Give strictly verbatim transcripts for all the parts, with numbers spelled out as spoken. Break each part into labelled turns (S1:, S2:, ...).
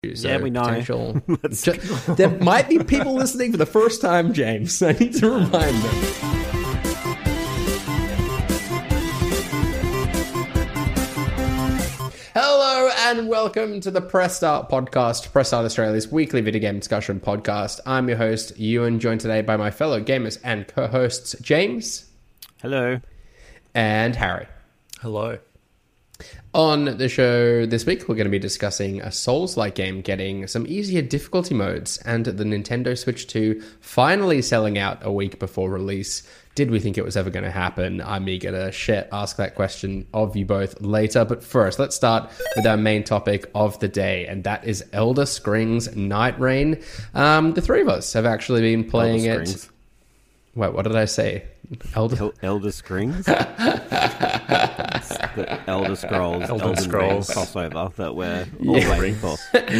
S1: So
S2: yeah, we know.
S1: Potential... Just, there might be people listening for the first time, James. I need to remind them. Hello and welcome to the Press Start podcast, Press Start Australia's weekly video game discussion podcast. I'm your host, Ewan, joined today by my fellow gamers and co-hosts, James.
S2: Hello.
S1: And Harry.
S3: Hello.
S1: On the show this week, we're going to be discussing a Souls-like game getting some easier difficulty modes and the Nintendo Switch two finally selling out a week before release. Did we think it was ever going to happen? I'm eager to share, ask that question of you both later. But first, let's start with our main topic of the day, and that is Elder Scrolls Night Rain. Um, the three of us have actually been playing
S2: Elder
S1: it.
S2: Scrolls.
S1: Wait, what did I say? Elder
S2: El- Elder Scrolls? The Elder Scrolls,
S3: Elder
S2: Elden
S3: Scrolls.
S2: Ring crossover that we're all
S1: Yeah.
S2: waiting for.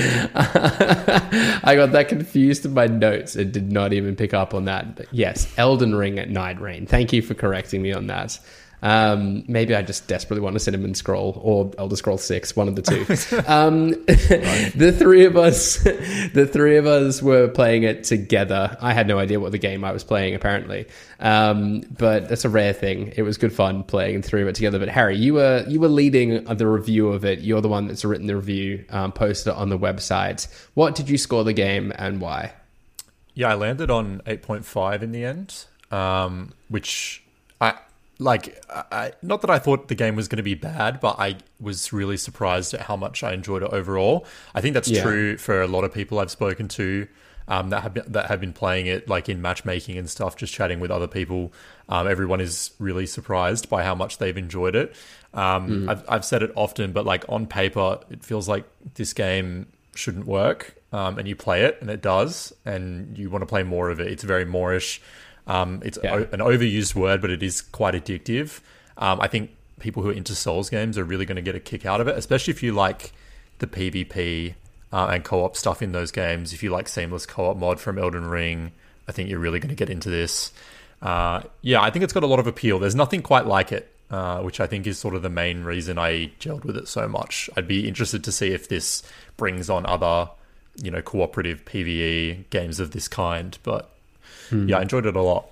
S1: I got that confused in my notes and did not even pick up on that. But yes, Elden Ring at Night Rain. Thank you for correcting me on that. Um, maybe I just desperately want a Cinnamon Scroll or Elder Scrolls six, one of the two. um, the three of us, the three of us were playing it together. I had no idea what the game I was playing, apparently. Um, but that's a rare thing. It was good fun playing the three of it together. But Harry, you were you were leading the review of it. You're the one that's written the review, um, posted it on the website. What did you score the game and why?
S3: Yeah, I landed on eight point five in the end, um, which I like. I, not that I thought the game was going to be bad, but I was really surprised at how much I enjoyed it overall. I think that's
S1: Yeah.
S3: true for a lot of people I've spoken to um, that have been, that have been playing it, like in matchmaking and stuff. Just chatting with other people, um, everyone is really surprised by how much they've enjoyed it. Um,
S1: Mm.
S3: I've I've said it often, but like on paper, it feels like this game shouldn't work. Um, and you play it, and it does, and you want to play more of it. It's very Moorish. Um, it's
S1: Yeah.
S3: o- an overused word, but it is quite addictive. Um, I think people who are into Souls games are really going to get a kick out of it, especially if you like the PvP uh, and co-op stuff in those games. If you like seamless co-op mod from Elden Ring, I think you're really going to get into this. Uh, yeah, I think it's got a lot of appeal. There's nothing quite like it, uh, which I think is sort of the main reason I gelled with it so much. I'd be interested to see if this brings on other, you know, cooperative PvE games of this kind, but
S1: Hmm.
S3: yeah, I enjoyed it a lot.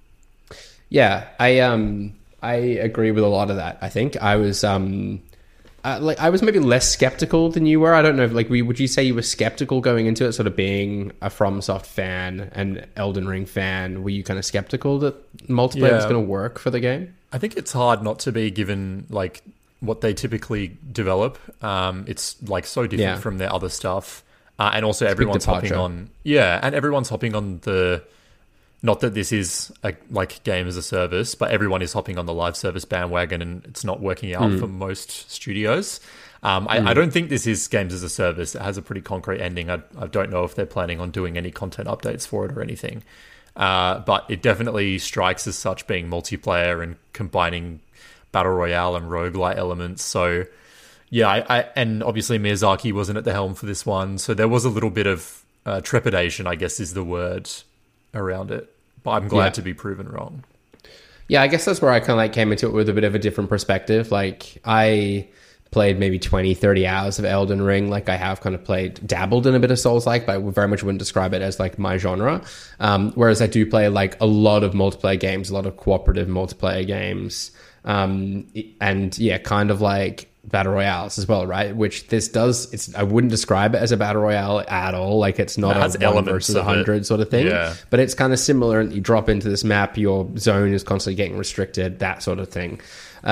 S1: Yeah, I um I agree with a lot of that. I think I was um uh, like I was maybe less skeptical than you were. I don't know if like we would you say you were skeptical going into it, sort of being a FromSoft fan and Elden Ring fan. Were you kind of skeptical that multiplayer
S3: Yeah.
S1: was going to work for the game?
S3: I think it's hard not to be, given like what they typically develop. Um, it's like so different
S1: Yeah.
S3: from their other stuff, uh, and also
S1: big
S3: everyone's hopping
S1: departure.
S3: on. Yeah, and everyone's hopping on the. Not that this is a like game as a service, but everyone is hopping on the live service bandwagon, and it's not working out for most studios. Um, I, I don't think this is games as a service. It has a pretty concrete ending. I, I don't know if they're planning on doing any content updates for it or anything. Uh, but it definitely strikes as such, being multiplayer and combining battle royale and roguelite elements. So yeah, I, I and obviously Miyazaki wasn't at the helm for this one, so there was a little bit of uh, trepidation, I guess is the word, around it. But I'm glad
S1: Yeah.
S3: to be proven wrong.
S1: Yeah, I guess that's where I kind of like came into it with a bit of a different perspective. Like I played maybe twenty, thirty hours of Elden Ring. Like I have kind of played, dabbled in a bit of Souls-like, but I very much wouldn't describe it as like my genre. Um, whereas I do play like a lot of multiplayer games, a lot of cooperative multiplayer games. Um, and yeah, kind of like battle royales as well, right? Which this does, it's, I wouldn't describe it as a battle royale at all. Like it's not
S3: It has
S1: a one
S3: elements
S1: versus a
S3: of it.
S1: hundred sort of thing.
S3: Yeah.
S1: But it's kind of similar. You drop into this map, your zone is constantly getting restricted, that sort of thing.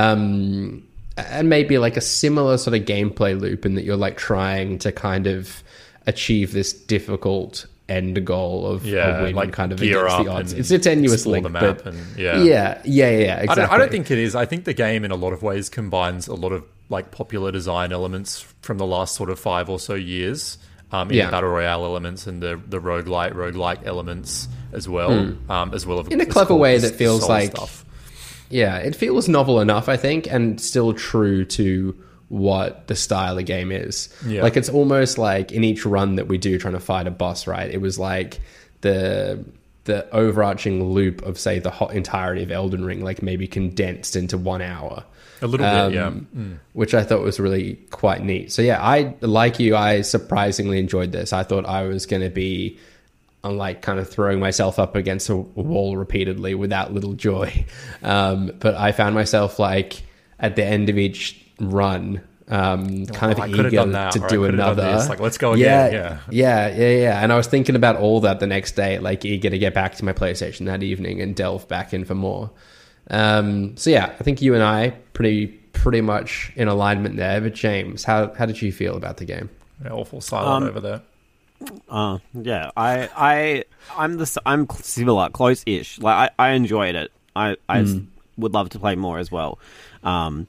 S1: Um, and maybe like a similar sort of gameplay loop in that you're like trying to kind of achieve this difficult end goal of
S3: Yeah,
S1: a win
S3: like
S1: kind of
S3: gear
S1: against
S3: up
S1: the odds.
S3: and
S1: It's a tenuous
S3: explore
S1: link,
S3: the map
S1: but
S3: and- yeah.
S1: yeah, yeah, yeah, yeah, exactly.
S3: I don't, I don't think it is. I think the game in a lot of ways combines a lot of like popular design elements from the last sort of five or so years, um, in
S1: Yeah.
S3: the battle royale elements and the the roguelite, roguelike elements as well, um, as well as
S1: In a
S3: as
S1: clever
S3: cool
S1: way
S3: as
S1: that feels
S3: Soul
S1: like-
S3: stuff.
S1: Yeah, it feels novel enough, I think, and still true to what the style of game is.
S3: Yeah.
S1: Like it's almost like in each run that we do trying to fight a boss, right? It was like the the overarching loop of, say, the whole entirety of Elden Ring, like maybe condensed into one hour.
S3: A little
S1: um,
S3: bit, yeah. Mm.
S1: Which I thought was really quite neat. So yeah, I, like you, I surprisingly enjoyed this. I thought I was going to be like kind of throwing myself up against a wall repeatedly without little joy. Um, but I found myself like at the end of each run, um, kind
S3: Oh,
S1: of
S3: I could have
S1: eager
S3: done that,
S1: to
S3: or I
S1: do
S3: could have done
S1: another.
S3: this. Like, let's go
S1: yeah,
S3: again.
S1: yeah, yeah, yeah, yeah. And I was thinking about all that the next day, like eager to get back to my PlayStation that evening and delve back in for more. Um, so yeah, I think you and I pretty pretty much in alignment there. But James, how how did you feel about the game?
S3: Yeah, awful silent
S2: Um,
S3: over there.
S2: Uh, yeah, I, I, I'm the, I'm similar, close-ish. Like, I, I enjoyed it. I, I
S1: Mm.
S2: would love to play more as well. Um,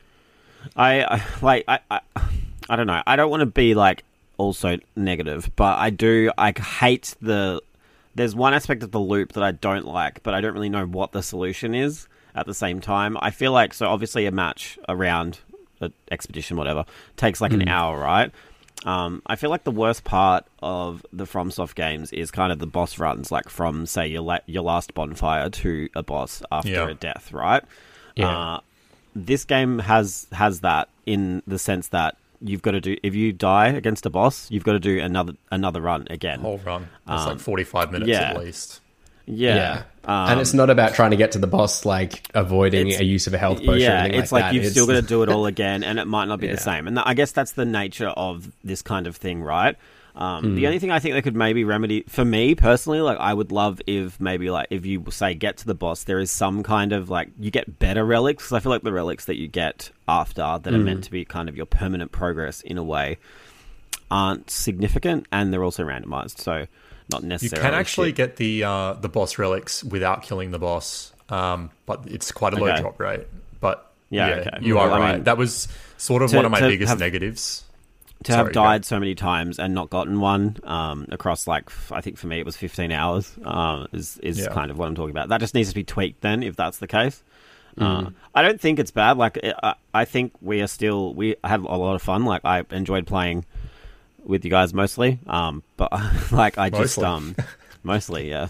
S2: I, I like, I, I, I don't know. I don't want to be like also negative, but I do. I hate the. There's one aspect of the loop that I don't like, but I don't really know what the solution is. At the same time, I feel like so obviously a match, a round, an expedition, whatever, takes like
S1: Mm.
S2: an hour, right? Um, I feel like the worst part of the FromSoft games is kind of the boss runs, like from, say, your la- your last bonfire to a boss after
S3: Yeah.
S2: a death, right?
S1: Yeah.
S2: Uh, this game has has that in the sense that you've got to do, if you die against a boss, you've got to do another another run again.
S3: Whole run. It's
S2: Um,
S3: like forty-five minutes
S2: yeah.
S3: at least.
S2: Yeah. Um,
S1: and it's not about trying to get to the boss, like avoiding
S2: It's-
S1: a use of a health potion.
S2: Yeah,
S1: or anything
S2: it's
S1: like,
S2: like,
S1: that.
S2: you've
S1: It's-
S2: still got to do it all again, and it might not be
S1: Yeah.
S2: the same. And th- I guess that's the nature of this kind of thing, right? Um,
S1: Hmm.
S2: The only thing I think they could maybe remedy, for me personally, like I would love if maybe like if you say get to the boss, there is some kind of like you get better relics, because I feel like the relics that you get after that are
S1: Hmm.
S2: meant to be kind of your permanent progress in a way aren't significant, and they're also randomized, so not
S3: You
S2: necessarily.
S3: can actually
S2: shit.
S3: get the uh, the boss relics without killing the boss, um, but it's quite a low
S2: Okay.
S3: drop rate. But
S2: Yeah,
S3: yeah,
S2: okay.
S3: you are
S2: Well, I
S3: right.
S2: mean,
S3: that was sort of
S2: to-
S3: one of my
S2: to
S3: biggest
S2: have-
S3: negatives.
S2: To
S3: Sorry,
S2: have
S3: go.
S2: died so many times and not gotten one um, across, like, f- I think for me it was fifteen hours um, is, is
S3: Yeah.
S2: kind of what I'm talking about. That just needs to be tweaked then, if that's the case.
S3: Mm.
S2: Uh, I don't think it's bad. Like, it, I, I think we are still, we have a lot of fun. Like, I enjoyed playing with you guys mostly. Um, but, like, I just,
S3: Mostly.
S2: um, mostly, yeah.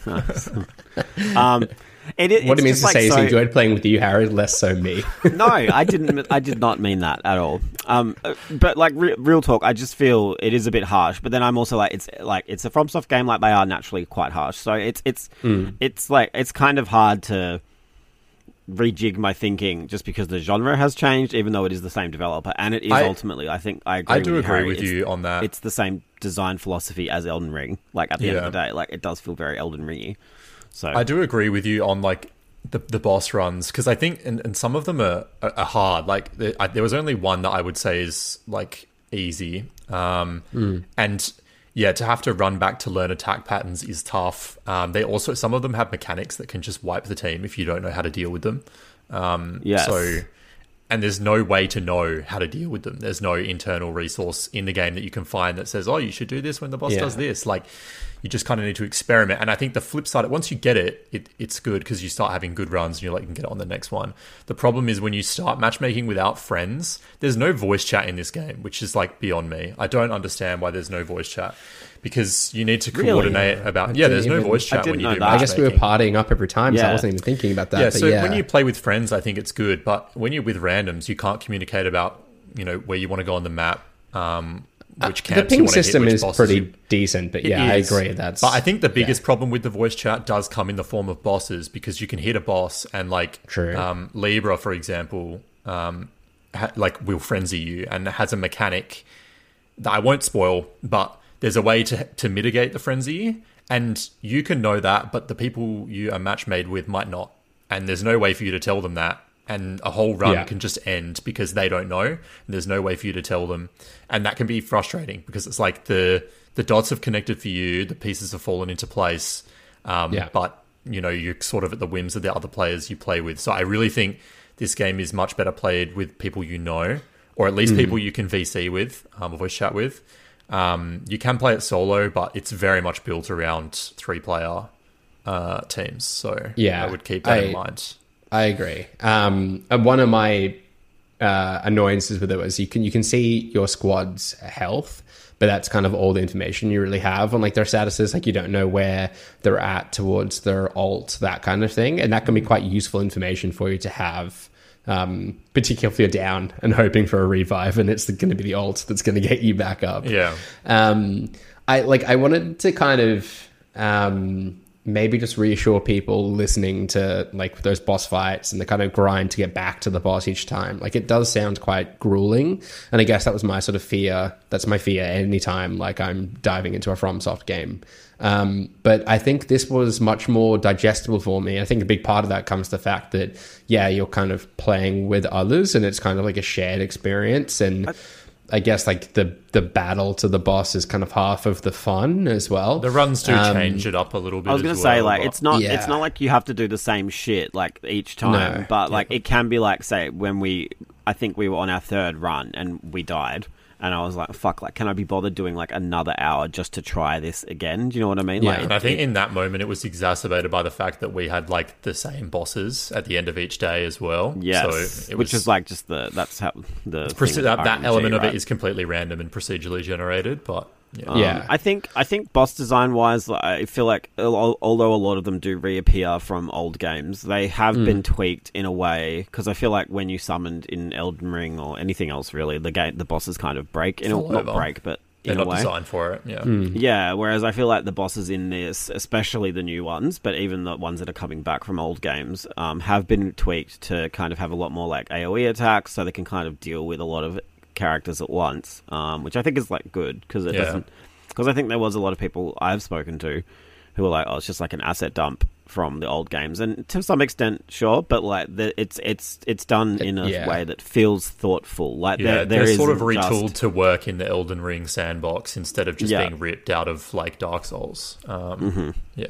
S2: um, it, it,
S1: What
S2: it's
S1: it means
S2: just
S1: to
S2: like
S1: say is
S2: so-
S1: he enjoyed playing with you, Harry, less so me.
S2: no, I didn't. I did not mean that at all. Um, uh, but like re- real talk, I just feel it is a bit harsh. But then I'm also like, it's like it's a FromSoft game. Like they are naturally quite harsh. So it's it's
S1: Mm.
S2: it's like it's kind of hard to rejig my thinking just because the genre has changed, even though it is the same developer, and it is
S3: I-
S2: ultimately. I think I agree
S3: I do
S2: with you,
S3: agree
S2: Harry.
S3: with
S2: It's-
S3: you on that.
S2: It's the same design philosophy as Elden Ring. Like at the end
S3: Yeah.
S2: of the day, like it does feel very Elden Ringy. So
S3: I do agree with you on like the the boss runs, because I think and, and some of them are, are, are hard. Like there, I, there was only one that I would say is like easy, um, and yeah, to have to run back to learn attack patterns is tough. Um, they also some of them have mechanics that can just wipe the team if you don't know how to deal with them. Um,
S2: Yes.
S3: So. And there's no way to know how to deal with them. There's no internal resource in the game that you can find that says, oh, you should do this when the boss
S1: Yeah.
S3: does this. Like, you just kind of need to experiment. And I think the flip side, once you get it, it it's good because you start having good runs and you're like, you can get on the next one. The problem is when you start matchmaking without friends, there's no voice chat in this game, which is like beyond me. I don't understand why there's no voice chat, because you need to
S2: Really?
S3: coordinate about, yeah,
S1: didn't
S3: there's no
S1: even-
S3: voice
S2: I
S3: chat when
S2: didn't
S3: you
S2: know
S3: do
S2: that.
S1: I guess we were
S3: matchmaking.
S1: partying up every time, so I
S2: Yeah.
S1: wasn't even thinking about that.
S3: Yeah,
S1: but
S3: so
S1: yeah.
S3: when you play with friends, I think it's good. But when you're with randoms, you can't communicate about, you know, where you want to go on the map, um, which
S1: the
S3: camps you
S1: ping
S3: want to hit,
S1: system
S3: which
S1: is
S3: bosses
S1: pretty
S3: you-
S1: decent, but
S3: It
S1: yeah, I
S3: is.
S1: agree. That's
S3: But I think the biggest
S1: yeah.
S3: problem with the voice chat does come in the form of bosses, because you can hit a boss and like
S1: True.
S3: um, Libra, for example, um, ha- like will frenzy you and has a mechanic that I won't spoil, but there's a way to to mitigate the frenzy, and you can know that, but the people you are match made with might not, and there's no way for you to tell them that. And a whole run
S1: Yeah.
S3: can just end because they don't know. And there's no way for you to tell them, and that can be frustrating because it's like the the dots have connected for you, the pieces have fallen into place, um,
S1: Yeah.
S3: but you know you're sort of at the whims of the other players you play with. So I really think this game is much better played with people you know, or at least
S1: Mm.
S3: people you can V C with, um, or voice chat with. Um, you can play it solo, but it's very much built around three player uh, teams. So
S1: Yeah,
S3: I would keep that
S1: I-
S3: in mind.
S1: I agree. Um, and one of my uh, annoyances with it was you can you can see your squad's health, but that's kind of all the information you really have on like their statuses. Like you don't know where they're at towards their ult, that kind of thing, and that can be quite useful information for you to have. Um, particularly if you're down and hoping for a revive, and it's going to be the ult that's going to get you back up.
S3: Yeah.
S1: Um, I like. I wanted to kind of um, maybe just reassure people listening to like those boss fights and the kind of grind to get back to the boss each time. Like it does sound quite grueling, and I guess that was my sort of fear. That's my fear anytime like I'm diving into a FromSoft game. Um, but I think this was much more digestible for me. I think a big part of that comes to the fact that, yeah, you're kind of playing with others and it's kind of like a shared experience. And I, I guess like the, the battle to the boss is kind of half of the fun as well.
S3: The runs do
S1: um,
S3: change it up a little bit.
S2: I was going to
S3: as
S2: say,
S3: well,
S2: like,
S3: but...
S2: it's not,
S1: yeah.
S2: it's not like you have to do the same shit like each time,
S1: No.
S2: but like
S3: Yeah.
S2: it can be like, say, when we, I think we were on our third run and we died. And I was like, fuck, like, can I be bothered doing, like, another hour just to try this again? Do you know what I mean?
S1: Yeah.
S2: Like,
S3: And I think
S2: it,
S3: in that moment, it was exacerbated by the fact that we had, like, the same bosses at the end of each day as well.
S2: yes,
S3: So it
S2: which
S3: was,
S2: is, like, just the, that's how the...
S3: proce-
S2: thing
S3: that,
S2: with
S3: that
S2: R N G,
S3: element of
S2: right?
S3: it is completely random and procedurally generated, but... Yeah.
S2: Um,
S1: Yeah.
S2: I think I think boss design wise, like, I feel like al- although a lot of them do reappear from old games, they have
S1: Mm.
S2: been tweaked in a way because I feel like when you summoned in Elden Ring or anything else, really, the game the bosses kind of break in a,
S3: Fall
S2: not
S3: over.
S2: break, but
S3: They're
S2: in a
S3: not
S2: way.
S3: designed for it, yeah.
S1: Mm.
S2: Yeah, whereas I feel like the bosses in this, especially the new ones, but even the ones that are coming back from old games, um, have been tweaked to kind of have a lot more like AoE attacks, so they can kind of deal with a lot of characters at once, um, which I think is like good because it
S3: Yeah.
S2: doesn't. Because I think there was a lot of people I've spoken to who were like, "Oh, it's just like an asset dump from the old games," and to some extent, sure, but like the, it's it's it's done in a
S1: Yeah.
S2: way that feels thoughtful. Like
S3: Yeah,
S2: there, there
S3: they're sort of
S2: isn't just-
S3: retooled to work in the Elden Ring sandbox instead of just
S2: Yeah.
S3: being ripped out of, like, Dark Souls. Um,
S2: Mhm.
S3: Yeah.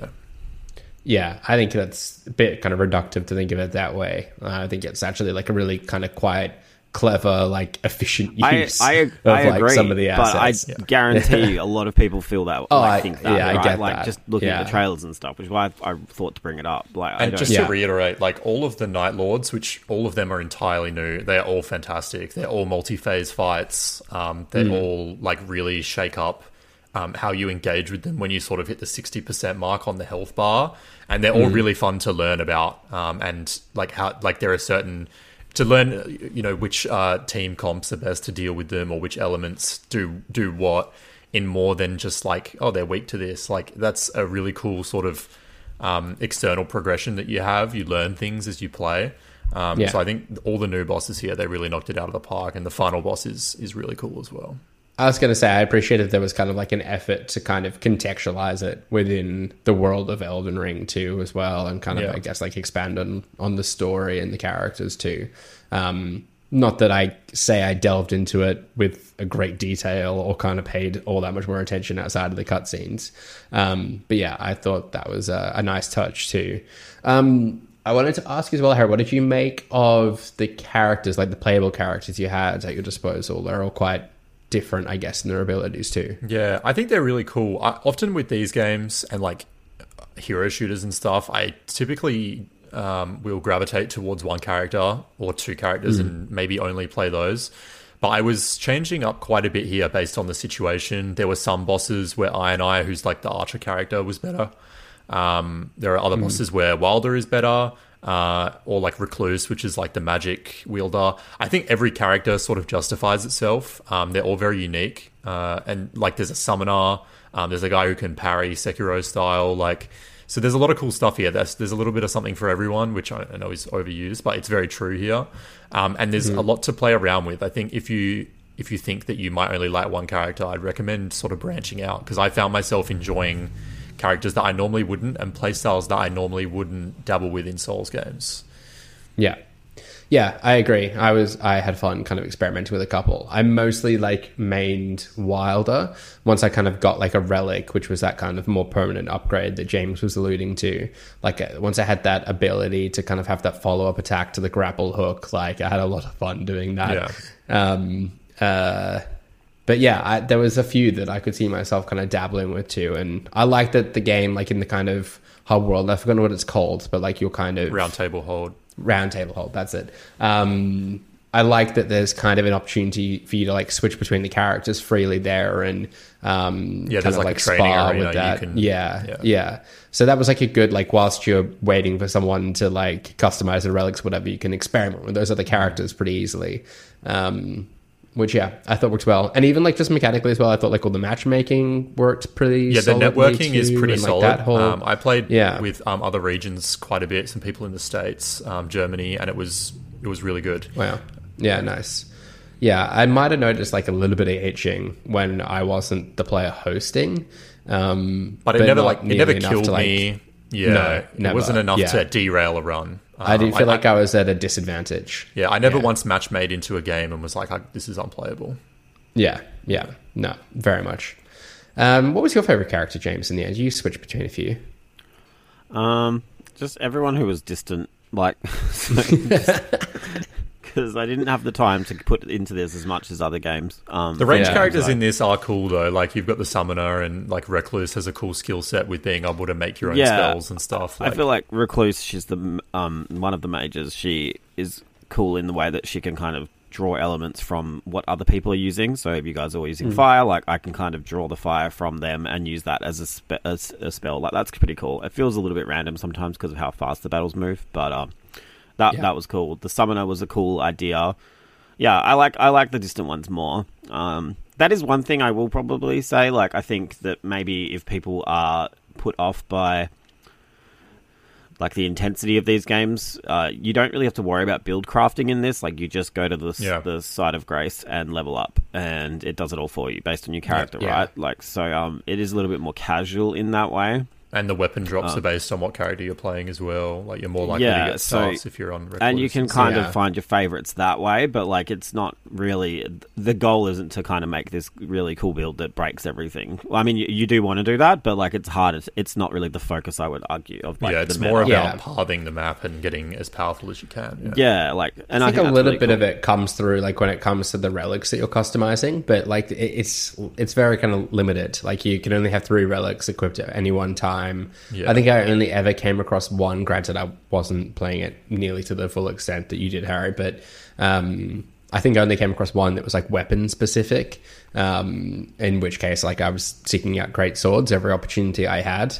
S1: Yeah, I think that's a bit kind of reductive to think of it that way. Uh, I think it's actually like a really kind of quiet, clever, like efficient
S2: I,
S1: use
S2: I,
S1: of
S2: I
S1: like
S2: agree,
S1: some of the assets.
S2: but I guarantee a lot of people feel that.
S1: Oh,
S2: like,
S1: I-
S2: think that,
S1: yeah, I
S2: right?
S1: get
S2: like
S1: that.
S2: just looking
S1: Yeah.
S2: at the trailers and stuff, which is why I, I thought to bring it up. Like, I
S3: And
S2: don't,
S3: just
S1: Yeah.
S3: to reiterate, like, all of the Night Lords, which all of them are entirely new, they're all fantastic. They're all multi-phase fights. Um, they all, like, really shake up um, how you engage with them when you sort of hit the sixty percent mark on the health bar. And they're all really fun to learn about. Um, and, like, how, like, there are certain... To learn, you know, which uh, team comps are best to deal with them or which elements do do what in more than just, like, oh, they're weak to this. Like, that's a really cool sort of... Um, external progression that you have. You learn things as you play. Um,
S1: Yeah.
S3: So I think all the new bosses here, they really knocked it out of the park, and the final boss is is really cool as well.
S1: I was going to say, I appreciated there was kind of like an effort to kind of contextualize it within the world of Elden Ring too, as well, and kind of,
S3: Yeah.
S1: I guess, like expand on, on the story and the characters too. Um, not that I say I delved into it with a great detail or kind of paid all that much more attention outside of the cutscenes. Um, but yeah, I thought that was a, a nice touch too. Um, I wanted to ask as well, Harry, what did you make of the characters, like the playable characters you had at your disposal? They're all quite different, I guess, in their abilities too.
S3: Yeah, I think they're really cool. I, often with these games and like hero shooters and stuff, I typically um, will gravitate towards one character or two characters and maybe only play those. But I was changing up quite a bit here based on the situation. There were some bosses where I and I, who's like the archer character, was better. Um, there are other bosses where Wilder is better, uh, or like Recluse, which is like the magic wielder. I think every character sort of justifies itself. Um, they're all very unique. Uh, and like there's a summoner, um, there's a guy who can parry Sekiro style. Like, so there's a lot of cool stuff here. There's, there's a little bit of something for everyone, which I, I know is overused, but it's very true here. Um, and there's a lot to play around with. I think if you if you think that you might only like one character, I'd recommend sort of branching out, because I found myself enjoying characters that I normally wouldn't and playstyles that I normally wouldn't dabble with in Souls games.
S1: Yeah. Yeah, I agree. I was I had fun kind of experimenting with a couple. I mostly like mained Wilder once I kind of got like a relic, which was that kind of more permanent upgrade that James was alluding to. Like uh, once I had that ability to kind of have that follow-up attack to the grapple hook, like I had a lot of fun doing that.
S3: Yeah.
S1: Um uh But yeah, I, there was a few that I could see myself kind of dabbling with too. And I like that the game, like in the kind of hub world, I forgot what it's called, but like you're kind of...
S3: Round table hold.
S1: Round table hold, that's it. Um, I like that there's kind of an opportunity for you to like switch between the characters freely there, and um,
S3: Yeah,
S1: kind
S3: there's
S1: of
S3: like
S1: like
S3: a training
S1: spar
S3: arena
S1: with
S3: you
S1: that.
S3: can-
S1: yeah,
S3: yeah.
S1: yeah. So that was like a good like whilst you're waiting for someone to like customize the relics, whatever, you can experiment with those other characters pretty easily. Um, which yeah, I thought worked well, and even like just mechanically as well. I thought like all the matchmaking worked pretty.
S3: Yeah, the
S1: solidly
S3: networking is
S1: too,
S3: pretty
S1: and, like,
S3: solid.
S1: that whole,
S3: um, I played
S1: Yeah.
S3: with um, other regions quite a bit, some people in the States, um, Germany, and it was it was really good.
S1: Wow. Yeah, nice. Yeah, I might have noticed like a little bit of itching when I wasn't the player hosting. Um,
S3: But it never
S1: not
S3: like it
S1: nearly
S3: never
S1: enough
S3: killed
S1: to, like-
S3: me. Yeah,
S1: No,
S3: it
S1: never.
S3: wasn't enough
S1: Yeah.
S3: to derail a run.
S1: I
S3: Um,
S1: didn't feel like I was at a disadvantage.
S3: Yeah, I never
S1: Yeah.
S3: once match made into a game and was like, I, "This is unplayable."
S1: Yeah, yeah, no, very much. Um, what was your favorite character, James? In the end, you switched between a few.
S2: Um, just everyone who was distant, like, because I didn't have the time to put into this as much as other games. Um,
S3: The range
S1: Yeah,
S3: characters
S2: like-
S3: in this are cool though. Like you've got the summoner, and like Recluse has a cool skill set with being able to make your own
S2: Yeah.
S3: spells and stuff. Like,
S2: I feel like Recluse, she's the um one of the mages. She is cool in the way that she can kind of draw elements from what other people are using. So if you guys are all using fire, like I can kind of draw the fire from them and use that as a, spe- as a spell. Like that's pretty cool. It feels a little bit random sometimes because of how fast the battles move, but um, that
S1: Yeah.
S2: that was cool. The summoner was a cool idea. Yeah, I like I like the distant ones more. Um, that is one thing I will probably say. Like I think that maybe if people are put off by like the intensity of these games, uh, you don't really have to worry about build crafting in this. Like you just go to the
S3: Yeah.
S2: the side of grace and level up, and it does it all for you based on your character,
S1: Yeah.
S2: right? Like so, um, it is a little bit more casual in that way.
S3: and the weapon drops
S2: Um,
S3: are based on what character you're playing as well. Like you're more likely
S2: Yeah,
S3: to get
S2: so-
S3: stars if you're on Recluse.
S2: And you can kind
S1: Yeah.
S2: of find your favorites that way, but like it's not really the goal isn't to kind of make this really cool build that breaks everything. Well, I mean, you, you do want to do that, but like it's hard. It's, it's not really the focus, I would argue. Of like
S3: yeah,
S2: the
S3: it's
S2: meta.
S3: more about
S1: Yeah.
S3: pathing the map and getting as powerful as you can. Yeah.
S2: Yeah, like and
S1: I
S2: I,
S1: think a
S2: that's
S1: little
S2: really
S1: bit
S2: cool.
S1: of it comes through like when it comes to the relics that you're customizing, but like it, it's it's very kind of limited. Like you can only have three relics equipped at any one time.
S3: Yeah.
S1: I think I only ever came across one. Granted, I wasn't playing it nearly to the full extent that you did, Harry, but um, I think I only came across one that was like weapon specific. Um, in which case, like I was seeking out great swords every opportunity I had.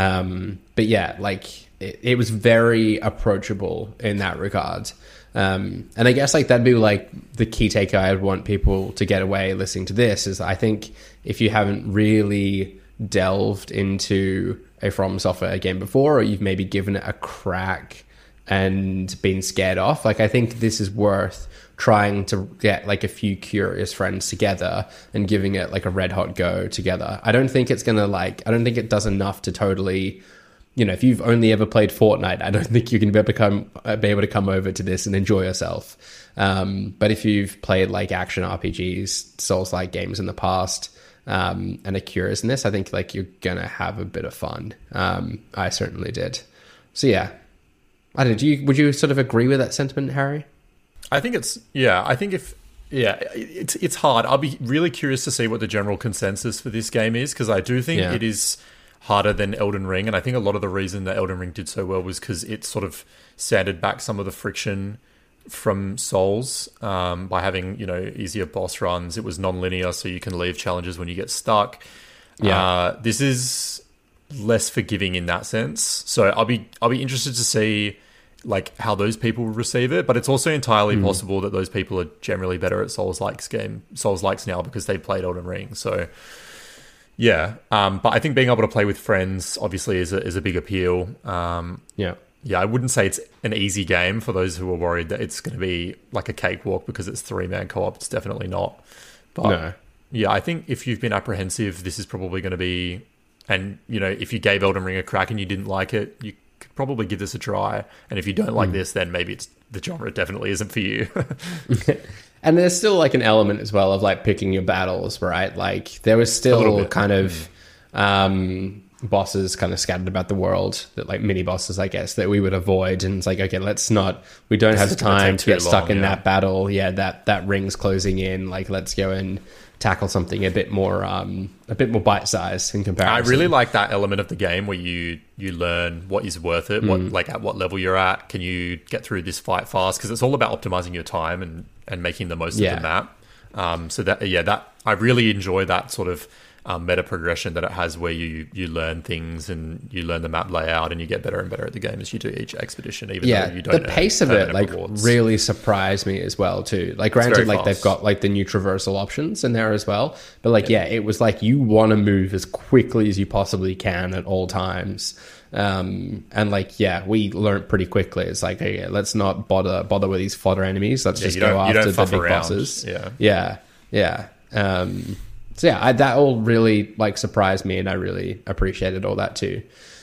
S1: Um, but yeah, like it, it was very approachable in that regard. Um, and I guess like that'd be like the key takeaway I'd want people to get away listening to this is I think if you haven't really delved into a From Software game before, or you've maybe given it a crack and been scared off, like I think this is worth trying to get like a few curious friends together and giving it like a red hot go together. I don't think it's gonna like I don't think it does enough to totally, you know, if you've only ever played Fortnite, I don't think you're going to be able to come, uh, be able to come over to this and enjoy yourself. Um, but if you've played like action R P Gs, Souls-like games in the past, um, and are curious in this, I think like you're going to have a bit of fun. Um, I certainly did. So yeah, I don't know. Do you, would you sort of agree with that sentiment, Harry?
S3: I think it's yeah. I think if yeah, it's it's hard. I'll be really curious to see what the general consensus for this game is because I do think
S1: Yeah.
S3: it is harder than Elden Ring, and I think a lot of the reason that Elden Ring did so well was because it sort of sanded back some of the friction from Souls um, by having you know easier boss runs. It was non-linear, so you can leave challenges when you get stuck.
S1: Yeah.
S3: Uh, this is less forgiving in that sense. So I'll be I'll be interested to see like how those people receive it, but it's also entirely
S1: Mm.
S3: possible that those people are generally better at Souls likes game Souls likes now because they played Elden Ring. So yeah, um, but I think being able to play with friends obviously is a, is a big appeal. Um,
S1: Yeah.
S3: yeah, I wouldn't say it's an easy game for those who are worried that it's going to be like a cakewalk because it's three man co op. It's definitely not. But
S1: No.
S3: yeah, I think if you've been apprehensive, this is probably going to be, and you know, if you gave Elden Ring a crack and you didn't like it, you could probably give this a try. And if you don't like this, then maybe it's the genre definitely isn't for you.
S1: And there's still like an element as well of like picking your battles, right? Like there was
S3: little
S1: still
S3: bit.
S1: kind of um, bosses kind of scattered about the world, that like mini bosses, I guess, that we would avoid. And it's like, okay, let's not. We don't
S3: This
S1: have
S3: is
S1: the
S3: gonna
S1: time
S3: take
S1: to get
S3: too
S1: stuck
S3: long,
S1: in
S3: yeah.
S1: that battle. Yeah, that that ring's closing in. Like let's go and tackle something a bit more um, a bit more bite sized in comparison.
S3: I really like that element of the game where you you learn what is worth it, what like at what level you're at. Can you get through this fight fast? Because it's all about optimizing your time and and making the most
S1: Yeah.
S3: of the map. Um, so that yeah, that I really enjoy that sort of um, meta progression that it has, where you you learn things and you learn the map layout and you get better and better at the game as you do each expedition. Even
S1: Yeah,
S3: though you don't
S1: the pace of it like
S3: rewards.
S1: really surprised me as well too. Like granted,
S3: very
S1: like they've
S3: fast.
S1: got like the new traversal options in there as well, but like yeah, it was like you want to move as quickly as you possibly can at all times. Um, and like yeah, we learned pretty quickly. It's like okay, let's not bother bother with these fodder enemies. Let's
S3: Yeah,
S1: just
S3: you don't-
S1: go
S3: you don't
S1: after the
S3: fuff
S1: big
S3: around.
S1: bosses.
S3: Yeah.
S1: yeah, yeah. Um, so yeah, I, that all really like surprised me, and I really appreciated all that too.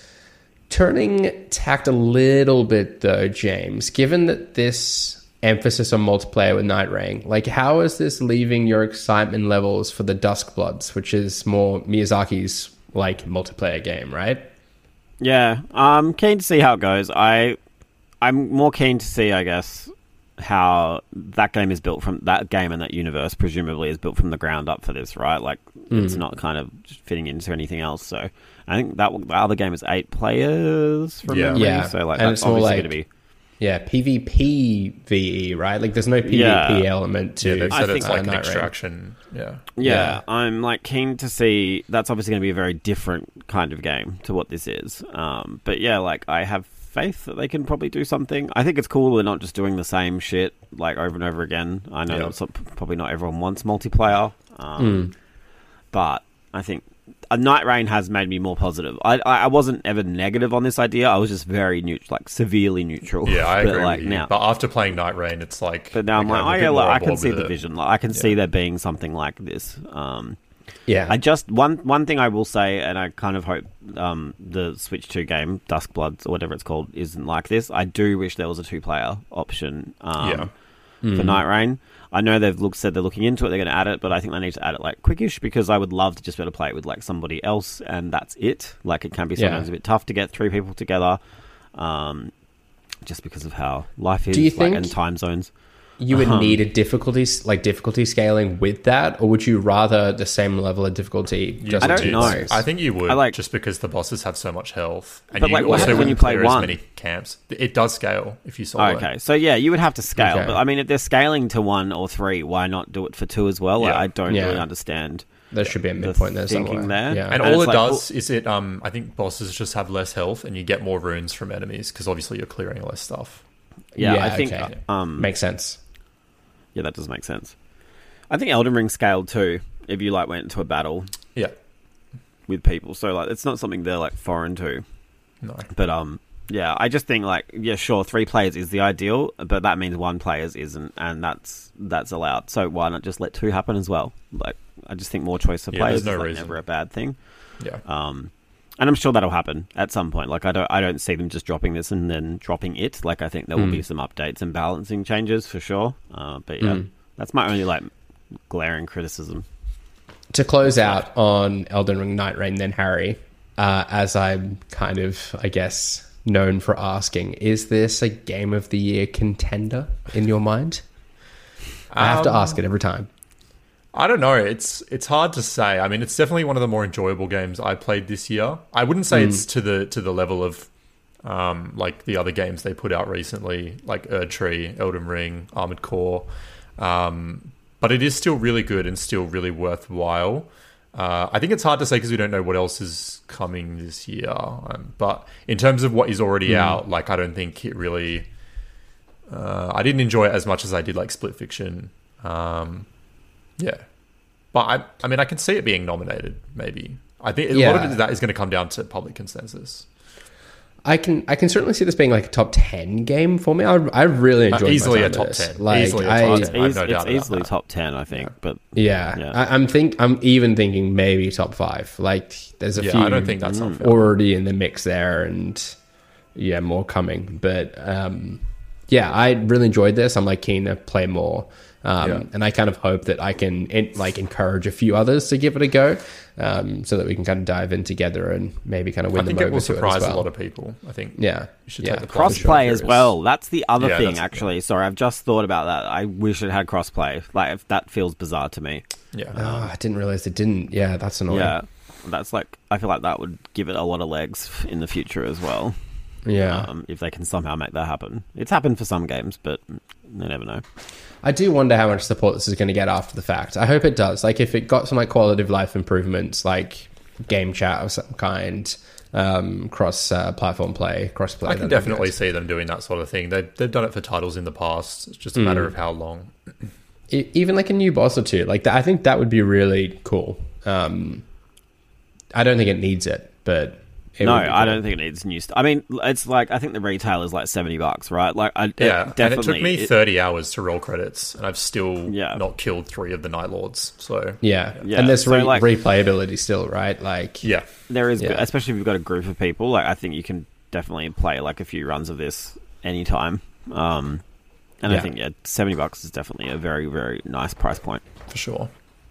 S1: Turning tact a little bit though, James, given that this emphasis on multiplayer with Night Rain, like how is this leaving your excitement levels for the Duskbloods, which is more Miyazaki's like multiplayer game, right?
S2: Yeah, I'm keen to see how it goes. I, I'm more keen to see, I guess, how that game is built from that game and that universe presumably is built from the ground up for this, right? Like it's not kind of just fitting into anything else. So I think that the other game is eight players from
S3: Yeah.
S2: memory.
S1: Yeah,
S2: So like
S1: and
S2: that's
S1: it's more
S2: obviously
S1: like-
S2: going to be.
S1: Yeah, PvP V E, right? Like there's no PvP
S2: Yeah.
S1: element to
S3: yeah, they've
S2: I
S3: said
S2: think-
S3: it's like
S1: uh,
S3: an
S1: Night Rain.
S3: extraction. Yeah.
S2: Yeah,
S1: Yeah.
S2: I'm like keen to see. That's obviously going to be a very different kind of game to what this is. Um, but yeah, like I have faith that they can probably do something. I think it's cool they're not just doing the same shit like over and over again. I know
S3: Yeah.
S2: that's not, probably not everyone wants multiplayer, um, but I think a Night Rain has made me more positive. I, I I wasn't ever negative on this idea. I was just very neutral, like severely neutral.
S3: Yeah, I
S2: but
S3: agree
S2: like
S3: with you.
S2: now,
S3: But after playing Night Rain, it's like.
S2: but now I'm
S3: okay,
S2: like,
S3: a
S2: oh
S3: bit
S2: yeah,
S3: more
S2: look,
S3: on
S2: I can
S3: board
S2: see
S3: with
S2: the
S3: it.
S2: vision. Like I can see there being something like this. Um,
S1: Yeah,
S2: I just one one thing I will say, and I kind of hope um, the Switch two game Duskbloods or whatever it's called isn't like this. I do wish there was a two player option um,
S3: Yeah.
S2: for Night Rain. I know they've looked said they're looking into it, they're going to add it, but I think they need to add it like quickish because I would love to just be able to play it with like somebody else, and that's it. Like it can be
S1: Yeah.
S2: sometimes a bit tough to get three people together, um, just because of how life is
S1: Do you
S2: like,
S1: think-
S2: and time zones.
S1: you would
S2: Um,
S1: need a difficulty like difficulty scaling with that, or would you rather the same level of difficulty?
S3: You
S1: Just
S2: I
S1: with
S2: don't
S1: two
S2: know.
S1: players?
S3: I think you would,
S2: I like-
S3: just because the bosses have so much health, and
S2: But,
S3: you
S2: like, what
S3: also
S2: happens when
S3: wouldn't
S2: you play
S3: clear
S2: one?
S3: as many camps. It does scale if you solo.
S2: Okay, so yeah, you would have to scale,
S1: Okay.
S2: but I mean, if they're scaling to one or three, why not do it for two as well? Like,
S3: Yeah.
S2: I don't
S1: Yeah.
S2: really understand.
S1: There should be a
S2: the
S1: midpoint there
S2: thinking
S1: somewhere.
S2: there.
S1: Yeah.
S3: And
S2: And
S3: all
S2: it's
S3: it
S2: like,
S3: does is it. Um, I think bosses just have less health, and you get more runes from enemies because obviously you're clearing less stuff.
S2: Yeah,
S1: Yeah,
S2: I think
S1: okay.
S2: um,
S1: Makes sense.
S2: yeah, that does make sense. I think Elden Ring scaled too. If you like went into a battle
S3: Yeah,
S2: with people, so like it's not something they're like foreign to.
S3: no.
S2: But um, yeah, I just think like yeah, sure, three players is the ideal, but that means one player's isn't, and that's that's allowed. So why not just let two happen as well? Like I just think more choice of
S3: Yeah,
S2: players
S3: there's no
S2: is like,
S3: reason.
S2: never a bad thing.
S3: Yeah,
S2: Um, and I'm sure that'll happen at some point. Like I don't, I don't see them just dropping this and then dropping it. Like I think there will be some updates and balancing changes for sure. Uh, but yeah,
S1: Mm.
S2: that's my only like glaring criticism.
S1: To close out on Elden Ring Night Rain, then Harry, uh, as I'm kind of, I guess, known for asking, is this a Game of the Year contender in your mind? I have to
S3: Um,
S1: ask it every time.
S3: I don't know. It's it's hard to say. I mean, it's definitely one of the more enjoyable games I played this year. I wouldn't say it's to the to the level of um, like the other games they put out recently, like Erdtree, Elden Ring, Armored Core. Um, but it is still really good and still really worthwhile. Uh, I think it's hard to say because we don't know what else is coming this year. Um, but in terms of what is already out, like I don't think it really. Uh, I didn't enjoy it as much as I did like Split Fiction. Um, yeah, but I, I mean, I can see it being nominated. Maybe I think a lot
S1: Yeah.
S3: of it, that is going to come down to public consensus.
S1: I can I can certainly see this being like a top ten game for me. I, I really
S3: Uh,
S1: enjoyed my
S3: easily
S1: time
S3: a
S1: with
S3: top
S1: this.
S3: ten.
S1: Like,
S3: Easily a
S1: I,
S3: top
S2: It's,
S3: ten. I've
S2: eas-
S3: no
S2: it's
S3: doubt about
S2: easily
S3: that.
S2: top ten, I think. But
S1: Yeah,
S2: Yeah.
S1: I, I'm think I'm even thinking maybe top five. Like there's a
S3: Yeah,
S1: few
S3: I don't think that's unfair.
S1: already in the mix there, and yeah, more coming. But um, yeah, I really enjoyed this. I'm like keen to play more. Um,
S3: Yeah.
S1: And I kind of hope that I can in, like encourage a few others to give it a go, um, so that we can kind of dive in together and maybe kind of win
S3: I think
S1: them
S3: it
S1: over
S3: will
S1: to it as
S3: surprise
S1: well.
S3: a lot of people. I think
S1: Yeah,
S3: you should
S1: yeah.
S3: take the plunge.
S2: Crossplay as
S3: Curious.
S2: well. That's the other
S3: Yeah,
S2: thing,
S3: that's-
S2: actually. Sorry, I've just thought about that. I wish it had crossplay. Like, if that feels bizarre to me.
S3: Yeah.
S1: Oh, I didn't realize it didn't. Yeah, that's annoying.
S2: Yeah, that's like, I feel like that would give it a lot of legs in the future as well.
S1: Yeah.
S2: Um, if they can somehow make that happen. It's happened for some games, but you never know.
S1: I do wonder how much support this is going to get after the fact. I hope it does. Like, if it got some like quality of life improvements, like game chat of some kind, um, cross uh, platform play, cross play.
S3: I can definitely see them doing that sort of thing. They've, they've done it for titles in the past. It's just a matter of how long.
S1: E- even like a new boss or two. Like that, I think that would be really cool. Um, I don't think it needs it, but it
S2: No,
S1: would be
S2: I
S1: cool.
S2: don't think it needs new stuff. I mean, it's like, I think the retail is like seventy bucks, right? Like, I
S3: Yeah,
S2: it definitely.
S3: and it took me
S2: it-
S3: thirty hours to roll credits, and I've still
S2: Yeah.
S3: not killed three of the Night Lords. So
S1: Yeah.
S2: Yeah,
S1: And there's
S2: so,
S1: re-
S2: like-
S1: replayability still, right? Like,
S3: yeah,
S2: There is,
S1: Yeah.
S2: especially if you've got a group of people. Like, I think you can definitely play like a few runs of this anytime. Um, and
S1: Yeah.
S2: I think yeah, seventy bucks is definitely a very very nice price point.
S3: for sure.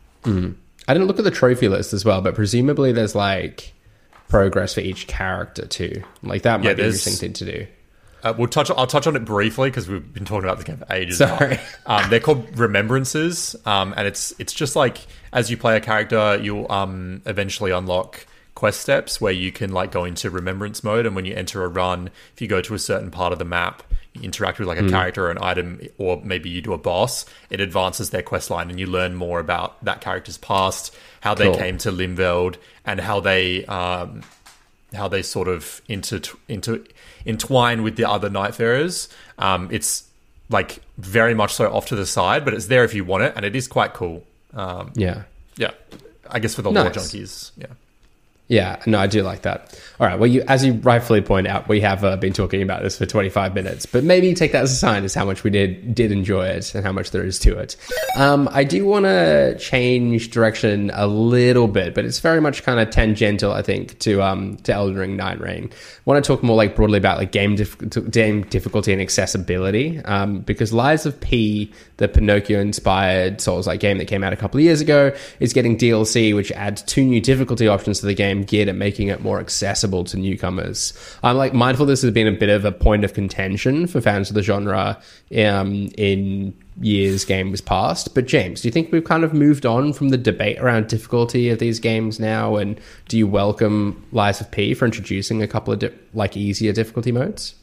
S1: I didn't look at the trophy list as well, but presumably there's like progress for each character too. Like that might
S3: Yeah,
S1: be an
S3: there's-
S1: interesting thing to do.
S3: Uh, we'll touch. I'll touch on it briefly because we've been talking about the game for ages.
S1: Sorry.
S3: Now. Um, they're called remembrances, um, and it's it's just like as you play a character, you'll um, eventually unlock quest steps where you can like go into remembrance mode, and when you enter a run, if you go to a certain part of the map, you interact with like a character or an item, or maybe you do a boss, it advances their quest line, and you learn more about that character's past, how they
S1: Cool.
S3: came to Limveld, and how they um, how they sort of inter into entwine with the other Nightfarers. Um, it's like very much so off to the side, but it's there if you want it, and it is quite cool. Um,
S1: Yeah.
S3: yeah, I guess for the lore
S1: Nice.
S3: junkies. Yeah.
S1: Yeah, no, I do like that. All right, well, you, as you rightfully point out, we have uh, been talking about this for twenty-five minutes, but maybe take that as a sign as how much we did did enjoy it and how much there is to it. Um, I do want to change direction a little bit, but it's very much kind of tangential, I think, to um to Elden Ring Night Rain. I want to talk more like broadly about like game dif- game difficulty and accessibility, um, because Lies of P, the Pinocchio-inspired Souls-like game that came out a couple of years ago, is getting D L C, which adds two new difficulty options to the game, geared at making it more accessible to newcomers. I'm like mindful this has been a bit of a point of contention for fans of the genre um, in years games past. But James, do you think we've kind of moved on from the debate around difficulty of these games now? And do you welcome Lies of P for introducing a couple of di- like easier difficulty modes?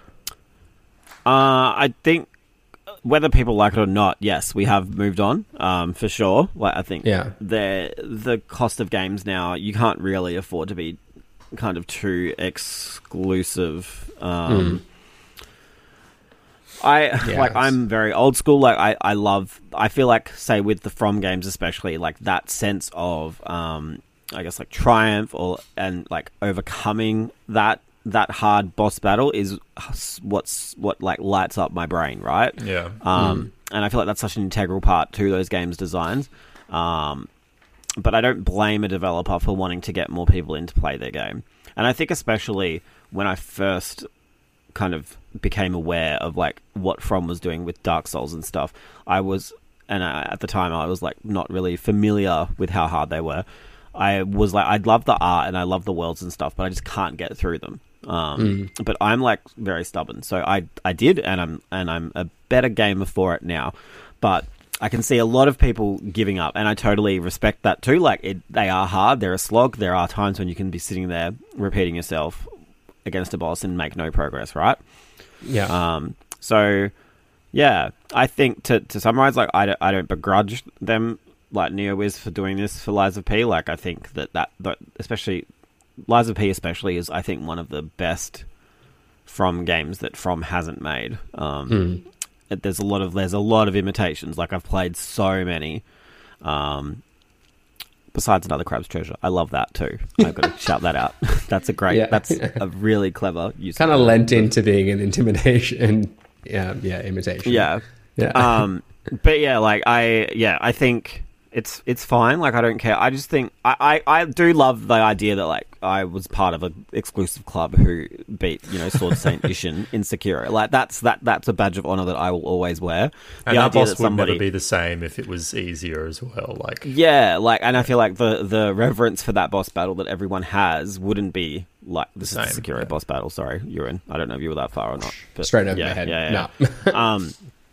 S2: Uh, I think whether people like it or not, yes, we have moved on um, for sure. Like I think
S1: Yeah.
S2: the the cost of games now, you can't really afford to be kind of too exclusive. Um, I
S1: Yeah,
S2: like
S1: it's-
S2: I'm very old school. Like I, I love. I feel like say with the From games especially, like that sense of um, I guess like triumph or and like overcoming that that hard boss battle is what's what like lights up my brain, right?
S3: Yeah.
S2: Um, and I feel like that's such an integral part to those games' designs. Um, but I don't blame a developer for wanting to get more people in to play their game. And I think especially when I first kind of became aware of like what From was doing with Dark Souls and stuff, I was, and I, at the time I was like not really familiar with how hard they were. I was like, I'd love the art and I love the worlds and stuff, but I just can't get through them. Um, But I'm like very stubborn, so I I did, and I'm and I'm a better gamer for it now. But I can see a lot of people giving up, and I totally respect that too. Like it, they are hard, they're a slog. There are times when you can be sitting there repeating yourself against a boss and make no progress, right?
S1: Yeah.
S2: Um, so yeah, I think to to summarize, like I don't, I don't begrudge them like NeoWiz for doing this for Lies of P. Like I think that that, that especially Lies of P especially is I think one of the best From games that From hasn't made. Um,
S1: Mm.
S2: it- there's a lot of there's a lot of imitations. Like I've played so many. Um, besides Another Crab's Treasure, I love that too. I've got to shout that out. That's a great.
S1: Yeah.
S2: That's a really clever use.
S1: Kind of
S2: the-
S1: lent into being an intimidation. Yeah, yeah, imitation.
S2: Yeah.
S1: Yeah.
S2: um, but yeah, like I, yeah, I think It's it's fine. Like, I don't care. I just think I, I, I do love the idea that like I was part of an exclusive club who beat, you know, Sword Saint Ishin in Sekiro. Like that's that that's a badge of honor that I will always wear. The
S3: And that
S2: idea
S3: boss
S2: that
S3: would
S2: somebody,
S3: never be the same if it was easier as well. Like,
S2: yeah, like, and I feel like the the reverence for that boss battle that everyone has wouldn't be like this
S3: Same,
S2: is the Sekiro
S3: yeah.
S2: boss battle. Sorry, you're in. I don't know if you were that far or not. But
S1: Straight over
S2: yeah,
S1: my head.
S2: Yeah,
S1: No.
S2: yeah. um.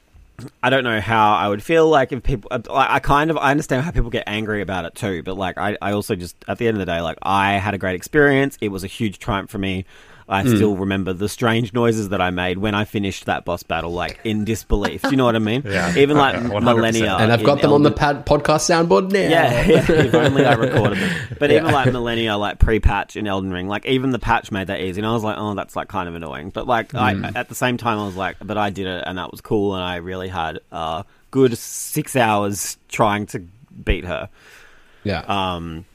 S2: I don't know how I would feel like if people. I, I kind of I understand how people get angry about it too, but like I, I also just at the end of the day, like I had a great experience. It was a huge triumph for me. I
S1: Mm.
S2: still remember the strange noises that I made when I finished that boss battle, like in disbelief. Do you know what I mean?
S3: Yeah.
S2: Even like
S3: Yeah, one hundred percent.
S2: Millennia,
S1: And I've got
S2: in
S1: them on the
S2: Elden-
S1: pad- podcast soundboard now.
S2: yeah, yeah, if only I recorded them. But even
S1: Yeah.
S2: like Millennia, like pre-patch in Elden Ring, like even the patch made that easy, and I was like, oh, that's like kind of annoying. But like,
S1: Mm.
S2: I at the same time, I was like, but I did it, and that was cool, and I really had a good six hours trying to beat her.
S1: Yeah.
S2: Um,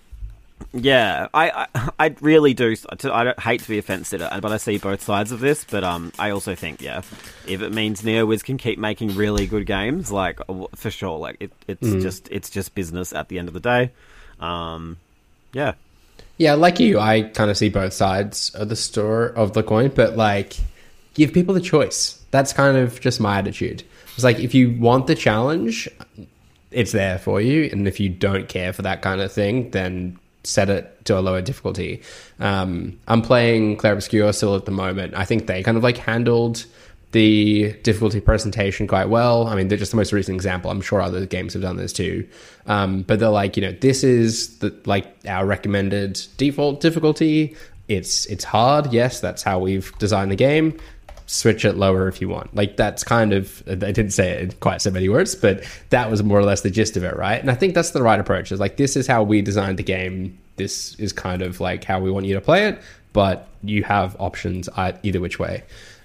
S2: yeah, I, I, I really do. I don't hate to be offensive, but I see both sides of this. But um, I also think, yeah, if it means NeoWiz can keep making really good games, like for sure, like it, it's
S1: Mm.
S2: just it's just business at the end of the day. Um, yeah,
S1: Yeah, like you, I kind of see both sides of the store of the coin, but like, give people the choice. That's kind of just my attitude. It's like if you want the challenge, it's there for you, and if you don't care for that kind of thing, then set it to a lower difficulty. Um, I'm playing Clair Obscur still at the moment. I think they kind of like handled the difficulty presentation quite well. I mean, they're just the most recent example. I'm sure other games have done this too. Um, but they're like, you know, this is the like our recommended default difficulty. It's it's hard. Yes, that's how we've designed the game. Switch it lower if you want. Like that's kind of, I didn't say it in quite so many words, but that was more or less the gist of it, right? And I think that's the right approach. Is like, this is how we designed the game. This is kind of like how we want you to play it, but you have options either which way.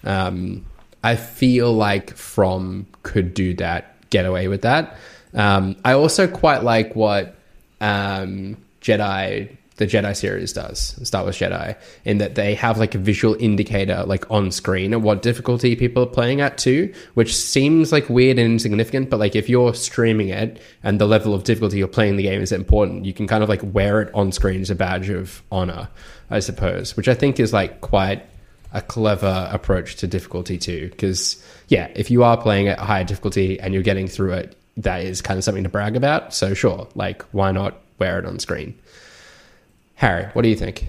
S1: Um, I feel like From could do that, get away with that. Um, I also quite like what um, Jedi, the Jedi series does, Star Wars Jedi, in that they have like a visual indicator like on screen of what difficulty people are playing at too, which seems like weird and insignificant, but like if you're streaming it and the level of difficulty you're playing the game is important, you can kind of like wear it on screen as a badge of honor, I suppose, which I think is like quite a clever approach to difficulty too, because yeah, if you are playing at a higher difficulty and you're getting through it, that is kind of something to brag about. So sure, like why not wear it on screen? Harry, what do you think?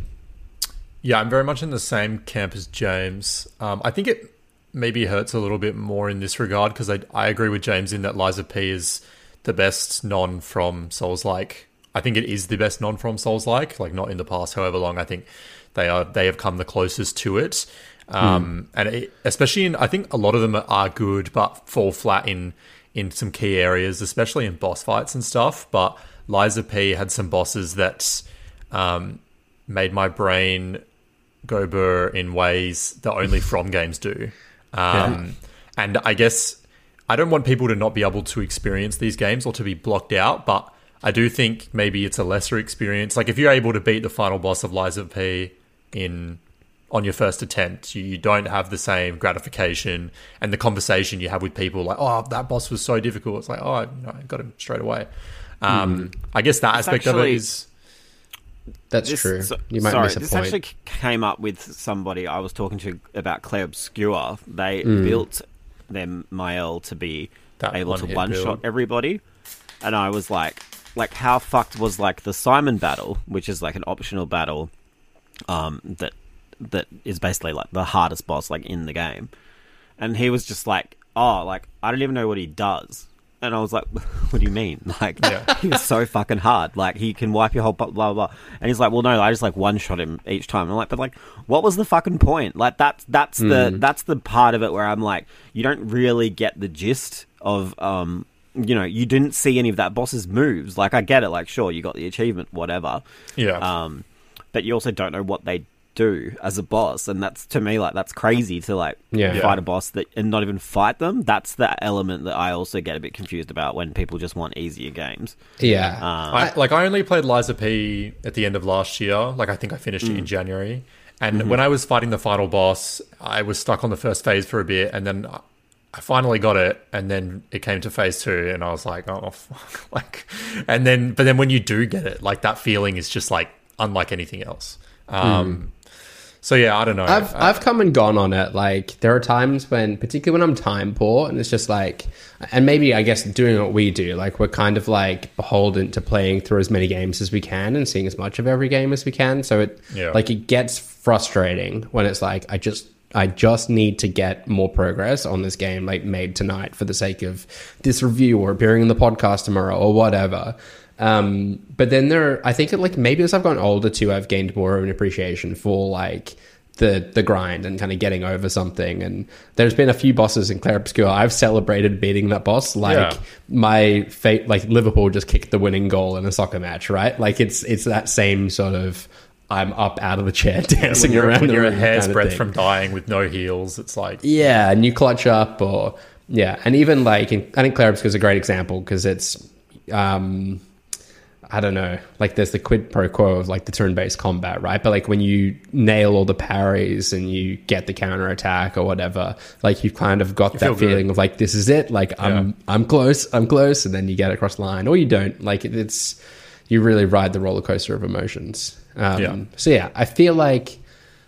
S3: Yeah, I'm very much in the same camp as James. Um, I think it maybe hurts a little bit more in this regard because I, I agree with James in that Lies of P is the best non-from Souls-like. I think it is the best non-from Souls-like, like not in the past however long. I think they are they have come the closest to it. Um, mm. And it, especially in, I think a lot of them are good but fall flat in, in some key areas, especially in boss fights and stuff. But Lies of P had some bosses that um, made my brain go burr in ways that only From games do. Um, yeah. And I guess I don't want people to not be able to experience these games or to be blocked out, but I do think maybe it's a lesser experience. Like if you're able to beat the final boss of Lies of P in on your first attempt, you, you don't have the same gratification and the conversation you have with people like, oh, that boss was so difficult. It's like, oh, you know, I got him straight away. Um, mm. I guess that
S2: it's
S3: aspect
S2: actually,
S3: of it is...
S1: That's
S2: this,
S1: true.
S2: So,
S1: you might
S2: sorry,
S1: miss a
S2: this
S1: point.
S2: actually came up with somebody I was talking to about Clair Obscur. They
S1: Mm.
S2: built their Mael to be
S3: that
S2: able to
S3: one-hit
S2: one-shot
S3: build.
S2: everybody. And I was like, like how fucked was like the Simon battle, which is like an optional battle um, that that is basically like the hardest boss like in the game. And he was just like, oh, like I don't even know what he does. And I was like, what do you mean? Like,
S3: Yeah.
S2: he was so fucking hard. Like, he can wipe your whole blah, blah, blah. And he's like, well, no, I just, like, one-shot him each time. And I'm like, but, like, what was the fucking point? Like, that's that's
S1: Mm.
S2: the that's the part of it where I'm like, you don't really get the gist of, um, you know, you didn't see any of that boss's moves. Like, I get it. Like, sure, you got the achievement, whatever.
S3: Yeah.
S2: Um, but you also don't know what they do as a boss, and that's to me like that's crazy to like
S1: Yeah.
S2: fight
S3: Yeah.
S2: a boss that and not even fight them. That's the element that I also get a bit confused about when people just want easier games.
S1: Yeah.
S2: Um,
S3: I, like I only played Lies of P at the end of last year. Like I think I finished it in January. And when I was fighting the final boss, I was stuck on the first phase for a bit, and then I finally got it, and then it came to phase two, and I was like, oh, fuck. Like, and then, but then when you do get it, like that feeling is just like unlike anything else. Um, mm. So yeah, I don't know.
S1: I've
S3: I,
S1: I've come and gone on it. Like there are times when, particularly when I'm time poor, and it's just like, and maybe I guess doing what we do, like we're kind of like beholden to playing through as many games as we can and seeing as much of every game as we can. So it
S3: yeah.
S1: like it gets frustrating when it's like I just I just need to get more progress on this game, like made tonight for the sake of this review or appearing in the podcast tomorrow or whatever. Um, but then there, I think it, like maybe as I've gotten older too, I've gained more of an appreciation for like the the grind and kind of getting over something. And there's been a few bosses in Clair Obscur I've celebrated beating that boss. Like
S3: yeah.
S1: my fate, like Liverpool just kicked the winning goal in a soccer match, right? Like it's it's that same sort of I'm up out of the chair dancing
S3: when you're,
S1: around.
S3: When
S1: the
S3: you're a
S1: room
S3: hair's
S1: kind of
S3: breadth
S1: thing.
S3: from dying with no heals, it's like
S1: yeah, and you clutch up or yeah, and even like in, I think Clair Obscur is a great example because it's. Um, I don't know, like there's the quid pro quo of like the turn-based combat, right? But like when you nail all the parries and you get the counter attack or whatever, like you've kind of got
S3: you
S1: that feeling good. Of like, this is it. Like I'm,
S3: yeah.
S1: I'm close, I'm close. And then you get across the line or you don't. Like it's, you really ride the roller coaster of emotions. Um,
S3: yeah.
S1: So yeah, I feel like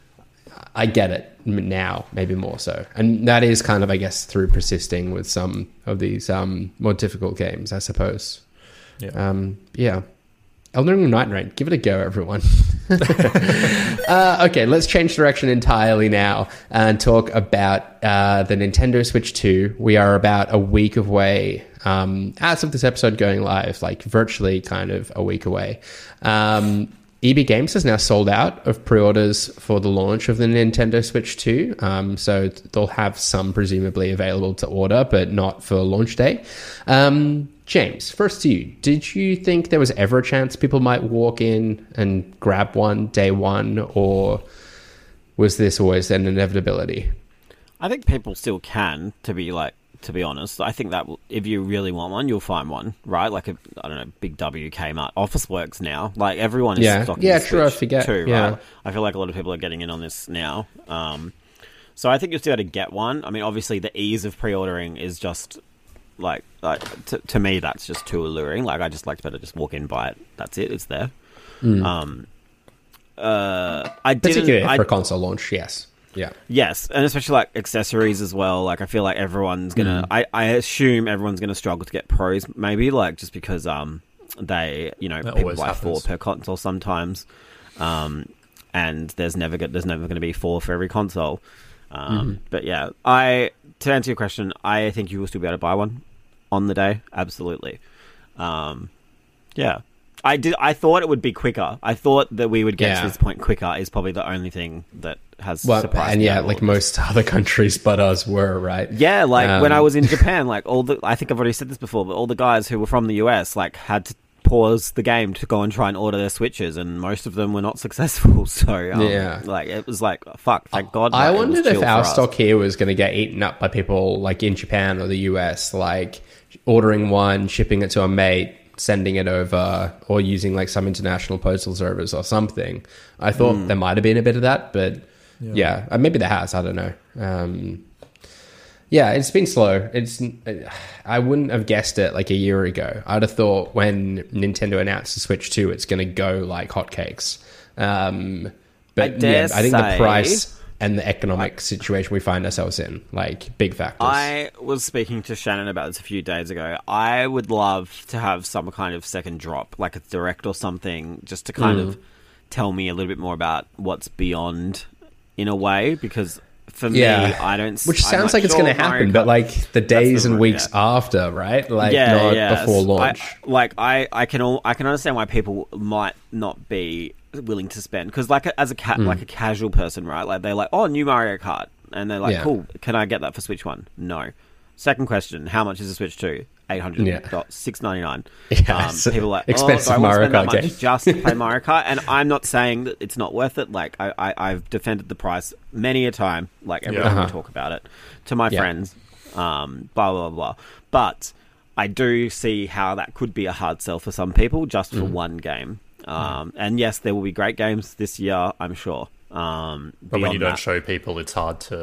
S1: I get it now, maybe more so. And that is kind of, I guess, through persisting with some of these um, more difficult games, I suppose.
S3: Yeah.
S1: Um, yeah. Elden Ring Night Rain. Give it a go, everyone. uh, okay, let's change direction entirely now and talk about uh, the Nintendo Switch two. We are about a week away, um, as of this episode going live, like virtually kind of a week away. Um, E B Games has now sold out of pre-orders for the launch of the Nintendo Switch two. Um, so they'll have some presumably available to order, but not for launch day. Um, James, first to you. Did you think there was ever a chance people might walk in and grab one day one, or was this always an inevitability?
S2: I think people still can, to be like, to be honest. I think that if you really want one, you'll find one, right? Like, a, I don't know, Big W, Kmart, Officeworks now. Like, everyone is
S1: yeah.
S2: stocking
S1: yeah,
S2: the
S1: true, I
S2: Switch
S1: forget.
S2: too,
S1: yeah.
S2: right? I feel like a lot of people are getting in on this now. Um, so I think you'll still able to get one. I mean, obviously, the ease of pre-ordering is just... Like, like to, to me, that's just too alluring. Like, I just like to better just walk in, buy it. That's it. It's there.
S1: Mm.
S2: Um, uh, I didn't.
S1: Particularly
S2: I,
S1: for console launch, yes. Yeah.
S2: Yes, and especially like accessories as well. Like, I feel like everyone's gonna. Mm. I, I assume everyone's gonna struggle to get pros, maybe like just because um they you know
S3: that
S2: people buy
S3: happens.
S2: four per console sometimes, um, and there's never there's never gonna be four for every console. Um, mm-hmm. But yeah, I to answer your question, I think you will still be able to buy one on the day. Absolutely. Um, yeah, I did. I thought it would be quicker. I thought that we would get
S1: yeah.
S2: to this point quicker. Is probably the only thing that has
S1: well,
S2: surprised
S1: and
S2: me.
S1: yeah, like most other countries but us were, right?
S2: Yeah, like
S1: um,
S2: when I was in Japan, like all the I think I've already said this before, but all the guys who were from the U S like had to pause the game to go and try and order their Switches, and most of them were not successful. So um, yeah, like it was like fuck, thank God.
S1: I
S2: like,
S1: wondered if our
S2: us.
S1: stock here was going to get eaten up by people like in Japan or the U S, like ordering one, shipping it to a mate, sending it over, or using like some international postal service or something. I thought mm. there might have been a bit of that, but yeah, yeah maybe there has. I don't know. Um, Yeah, it's been slow. It's I wouldn't have guessed it like a year ago. I'd have thought when Nintendo announced the Switch two, it's going to go like hotcakes. Um, but
S2: I dare
S1: yeah, I think
S2: say,
S1: the price and the economic situation we find ourselves in, like big factors.
S2: I was speaking to Shannon about this a few days ago. I would love to have some kind of second drop, like a direct or something, just to kind mm. of tell me a little bit more about what's beyond, in a way, because. For
S1: yeah.
S2: me, I don't...
S1: Which sounds like it's going to happen, but like the days and weeks yeah. after, right? Like
S2: yeah,
S1: not
S2: yes.
S1: before launch.
S2: I, like I, I can all, I can understand why people might not be willing to spend, because like as a ca- mm. like a casual person, right? Like they're like, oh, new Mario Kart, and they're like, yeah. cool, can I get that for Switch One? No. Second question: how much is the Switch Two? Eight hundred yeah. six ninety nine.
S1: Yeah,
S2: um, people are like,
S1: expensive
S2: oh, so
S1: Mario Kart
S2: game
S1: game
S2: just to play Mario Kart, and I'm not saying that it's not worth it. Like I, I I've defended the price many a time. Like every
S3: yeah.
S2: time
S1: uh-huh.
S2: we talk about it to my
S1: yeah.
S2: friends, um, blah blah blah. But I do see how that could be a hard sell for some people just for mm. one game. Um, mm. And yes, there will be great games this year, I'm sure. Um,
S3: but when you don't
S2: that,
S3: show people, it's hard to.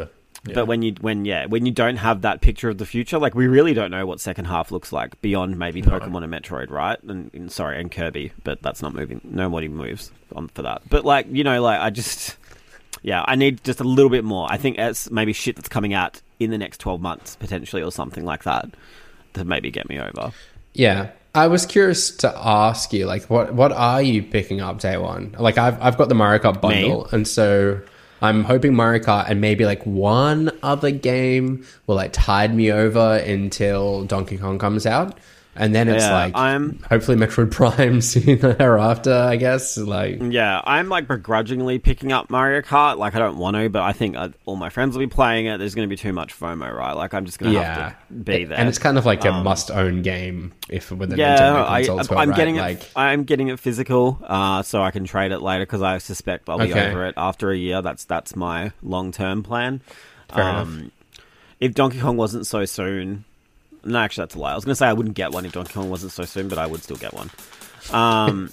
S3: Yeah.
S2: But when you when yeah when you don't have that picture of the future, like we really don't know what second half looks like beyond maybe
S3: No.
S2: Pokemon and Metroid, right? And, and sorry, and Kirby, but that's not moving. Nobody moves on for that. But like you know, like I just yeah, I need just a little bit more. I think it's maybe shit that's coming out in the next twelve months potentially, or something like that, to maybe get me over.
S1: Yeah. I was curious to ask you, like, what what are you picking up day one? Like, I've I've got the Mario Kart bundle,
S2: Me?
S1: and so I'm hoping Mario Kart and maybe like one other game will like tide me over until Donkey Kong comes out, and then it's
S2: Yeah,
S1: like
S2: I'm-
S1: hopefully Metroid Prime soon thereafter. I guess like
S2: Yeah, I'm like begrudgingly picking up Mario Kart. Like I don't want to, but I think uh, all my friends will be playing it. There's going to be too much FOMO, right? Like I'm just going to
S1: yeah,
S2: have to be there.
S1: and it's kind of like a
S2: Um,
S1: must-own game if with a
S2: Yeah,
S1: Nintendo
S2: I,
S1: console as well,
S2: I'm
S1: right?
S2: getting
S1: like
S2: it. I'm getting it physical, uh, so I can trade it later because I suspect I'll be
S1: Okay.
S2: over it after a year. That's that's my long term plan.
S1: Fair
S2: um, if Donkey Kong wasn't so soon, no, actually that's a lie. I was going to say I wouldn't get one if Donkey Kong wasn't so soon, but I would still get one. Um,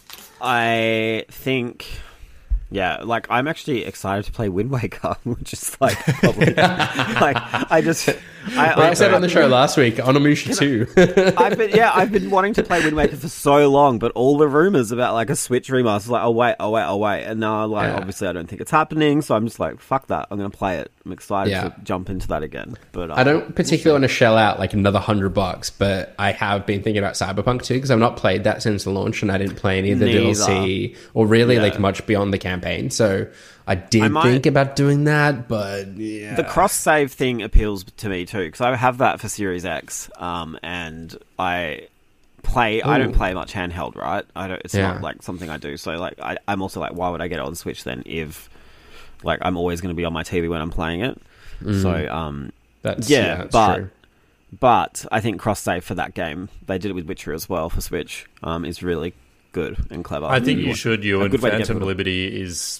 S2: I think. Yeah, like I'm actually excited to play Wind Waker, which is like probably like I just I,
S1: Well, I said on the show last week, Onimusha two.
S2: I've been yeah, I've been wanting to play Wind Waker for so long, but all the rumors about like a Switch remaster, like oh wait, oh wait, oh wait, and now like
S1: Yeah.
S2: obviously I don't think it's happening, so I'm just like fuck that, I'm gonna play it. I'm excited
S1: Yeah.
S2: to jump into that again. But uh,
S1: I don't particularly want to shell out like another hundred bucks, but I have been thinking about Cyberpunk too because I've not played that since the launch, and I didn't play any of the D L C or really
S2: Yeah.
S1: like much beyond the campaign. So I did
S2: I might-
S1: think about doing that, but yeah,
S2: The cross save thing appeals to me too because I have that for Series X, um, and I play. I don't
S1: Ooh.
S2: play much handheld, right? I don't. It's
S1: Yeah.
S2: not like something I do. So like, I, I'm also like, why would I get it on Switch then? If like I'm always going to be on my T V when I'm playing it. So um,
S1: that's
S2: yeah,
S1: yeah, that's
S2: but
S1: true.
S2: but I think cross save for that game, they did it with Witcher as well for Switch. Um, is really good and clever.
S3: I think you
S2: want-
S3: should. You
S2: a
S3: and
S2: good way to get
S3: Phantom
S2: rid of-
S3: Liberty is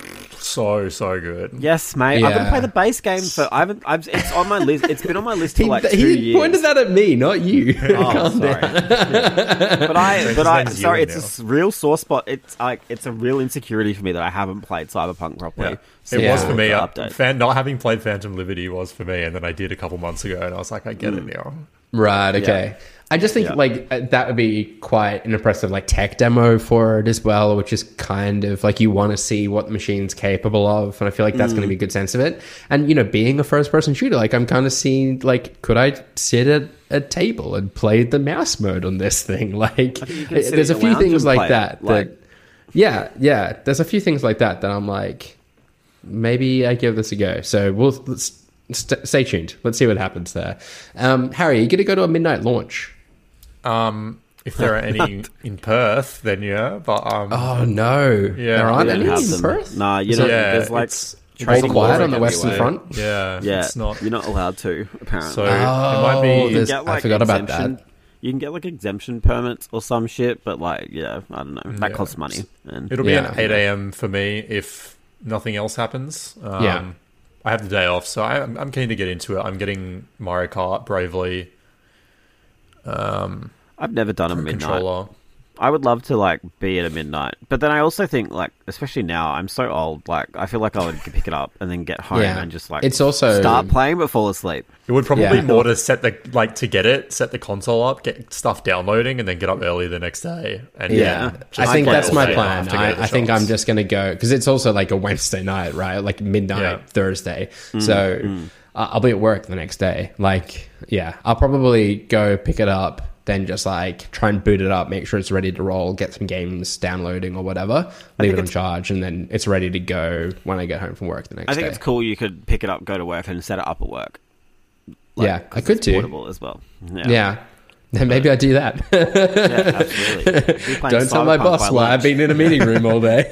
S3: so so good.
S2: Yes, mate. I've
S1: Yeah.
S2: been playing the base game, so I haven't. I've, it's on my list. It's been on my list for
S1: He,
S2: like two
S1: he
S2: years.
S1: pointed that at me, not you.
S2: Oh,
S1: Calm
S2: sorry.
S1: down.
S2: But I,
S3: His
S2: but I,
S3: name's
S2: sorry,
S3: Ewan
S2: it's a
S3: now.
S2: s- real sore spot. It's like it's a real insecurity for me that I haven't played Cyberpunk properly.
S3: Yeah.
S2: So
S3: It
S1: Yeah.
S3: was for me.
S2: the
S3: Uh,
S2: update.
S3: fan, not having played Phantom Liberty was for me, and then I did a couple months ago, and I was like, I get it now.
S1: Right, okay. I just think
S2: Yeah.
S1: like uh, that would be quite an impressive like tech demo for it as well, which is kind of like you want to see what the machine's capable of, and I feel like that's going to be a good sense of it. And you know, being a first person shooter, like I'm kind of seeing like could I sit at a table and play the mouse mode on this thing? Like
S2: you can sit
S1: there's
S2: in
S1: a
S2: the
S1: few
S2: lounge
S1: things
S2: and
S1: like
S2: play it,
S1: that
S2: like-
S1: that yeah, yeah, there's a few things like that that I'm like maybe I give this a go. So we'll let's st- stay tuned. Let's see what happens there. Um, Harry, you going to go to a midnight launch?
S3: Um, if there are any in Perth, then yeah. But um,
S1: Oh no!
S3: Yeah.
S1: there aren't
S2: We
S1: any
S2: don't have
S1: in
S2: them.
S1: Perth.
S2: Nah, you
S1: Is
S2: know,
S1: it-
S3: yeah,
S2: there's like
S3: it's
S1: all
S2: trading
S1: quiet
S2: laws
S1: on the Western
S2: everywhere.
S1: Front.
S3: yeah,
S2: Yeah,
S3: it's not.
S2: you're not allowed to apparently.
S3: So it
S1: Oh,
S3: might be.
S2: You
S1: there's-
S2: get,
S1: I forgot about
S2: exemption-
S1: that.
S2: You can get like exemption permits or some shit, but like, yeah, I don't know. That
S3: Yeah.
S2: costs money. And
S3: It'll be
S1: Yeah.
S3: an eight a.m. for me if nothing else happens. Um,
S1: Yeah.
S3: I have the day off, so I, I'm, I'm keen to get into it. I'm getting Mario Kart Bravely um,
S2: I've never done a midnight.
S3: controller.
S2: I would love to like be at a midnight, but then I also think like, especially now, I'm so old. Like, I feel like I would pick it up and then get home
S1: Yeah.
S2: and just like
S1: It's also
S2: start playing but fall asleep.
S3: It would probably
S1: Yeah.
S3: be more to set the like to get it, set the console up, get stuff downloading, and then get up early the next day. And
S1: Yeah,
S2: Yeah.
S1: I
S3: just
S1: think
S3: play
S1: that's
S3: all
S1: my
S3: day
S1: plan.
S3: after
S1: I,
S3: getting the
S1: I think I'm
S3: shots.
S1: just gonna go because it's also like a Wednesday night, right? Like midnight
S3: Yeah.
S1: Thursday. so uh, I'll be at work the next day. Like, yeah, I'll probably go pick it up, then just like try and boot it up, make sure it's ready to roll, get some games downloading or whatever, leave it on charge, and then it's ready to go when I get home from work the next
S2: I think
S1: day.
S2: it's cool. You could pick it up, go to work, and set it up at work.
S1: Yeah,
S2: 'cause
S1: I could
S2: it's
S1: too.
S2: Portable as well. Yeah,
S1: Yeah. Then maybe I do that.
S2: Yeah, absolutely. Be playing
S1: Don't tell my
S2: Cyberpunk
S1: boss
S2: by
S1: why I've
S2: lunch.
S1: been in a meeting room all day.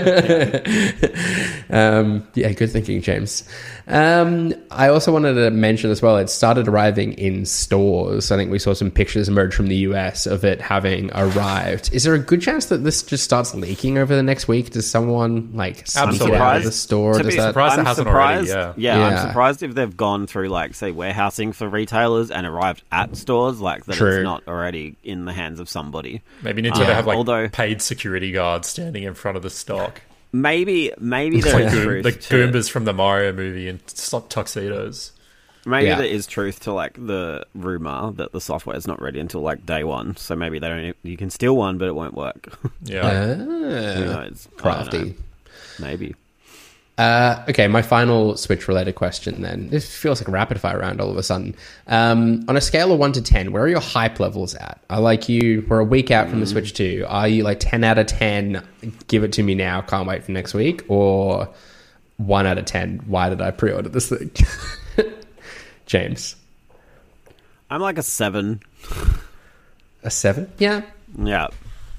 S2: Yeah,
S1: um, yeah, good thinking, James. Um, I also wanted to mention as well, it started arriving in stores. I think we saw some pictures emerge from the U S of it having arrived. Is there a good chance that this just starts leaking over the next week? Does someone like sneak it out of
S3: Absolutely.
S1: the store?
S2: To
S1: Does
S2: be
S1: that...
S3: surprised it
S2: I'm
S3: hasn't already,
S2: surprised-
S3: yeah.
S2: yeah,
S1: Yeah.
S2: I'm surprised if they've gone through like say warehousing for retailers and arrived at stores, like that
S1: True.
S2: it's not already in the hands of somebody.
S3: Maybe Nintendo
S2: Yeah,
S3: have like
S2: although-
S3: paid security guards standing in front of the stock.
S2: maybe maybe
S3: It's
S2: there
S3: like
S2: is
S3: Goom-
S2: truth
S3: the
S2: to,
S3: Goombas from the Mario movie in t- tuxedos.
S2: maybe
S1: Yeah.
S2: there is truth to like the rumor that the software is not ready until like day one. So maybe they don't. You can steal one, but it won't work.
S3: Yeah.
S2: Who
S1: Ah,
S2: knows? I don't know.
S1: crafty.
S2: Maybe.
S1: Uh, okay, my final Switch-related question then. This feels like a rapid-fire round all of a sudden. Um, on a scale of one to ten, where are your hype levels at? I like you. We're a week out from the Switch two. Are you like ten out of ten, give it to me now, can't wait for next week? Or one out of ten, why did I pre-order this thing? James?
S2: I'm like a seven.
S1: A seven? Yeah.
S2: Yeah.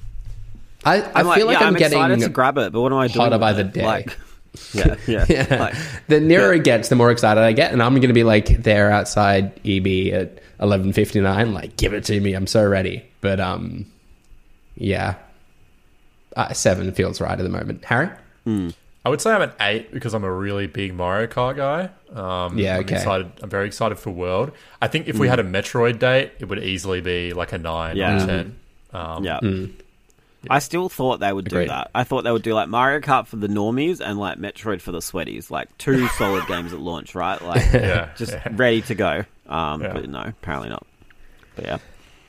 S1: I, I
S2: I'm
S1: feel like
S2: yeah,
S1: I'm,
S2: I'm
S1: getting
S2: excited to grab it, but what am I doing?
S1: hotter by
S2: with
S1: the
S2: it?
S1: day.
S2: Like, yeah, yeah.
S1: Yeah.
S2: Like,
S1: The nearer
S2: yeah.
S1: it gets, the more excited I get, and I'm going to be like there outside E B at eleven fifty-nine, like give it to me, I'm so ready. But um, yeah, uh, seven feels right at the moment. Harry,
S3: I would say I'm an eight because I'm a really big Mario Kart guy. Um,
S1: Yeah,
S3: I'm
S1: okay.
S3: excited. I'm very excited for World. I think if we had a Metroid date, it would easily be like a nine
S2: Yeah.
S3: or a ten. Um,
S2: yeah. I still thought they would do
S1: Agreed.
S2: that. I thought they would do like Mario Kart for the normies and like Metroid for the sweaties, like two solid games at launch, right? Like
S3: yeah,
S2: just
S3: yeah.
S2: ready to go. Um,
S3: Yeah.
S2: But no, apparently not. But yeah,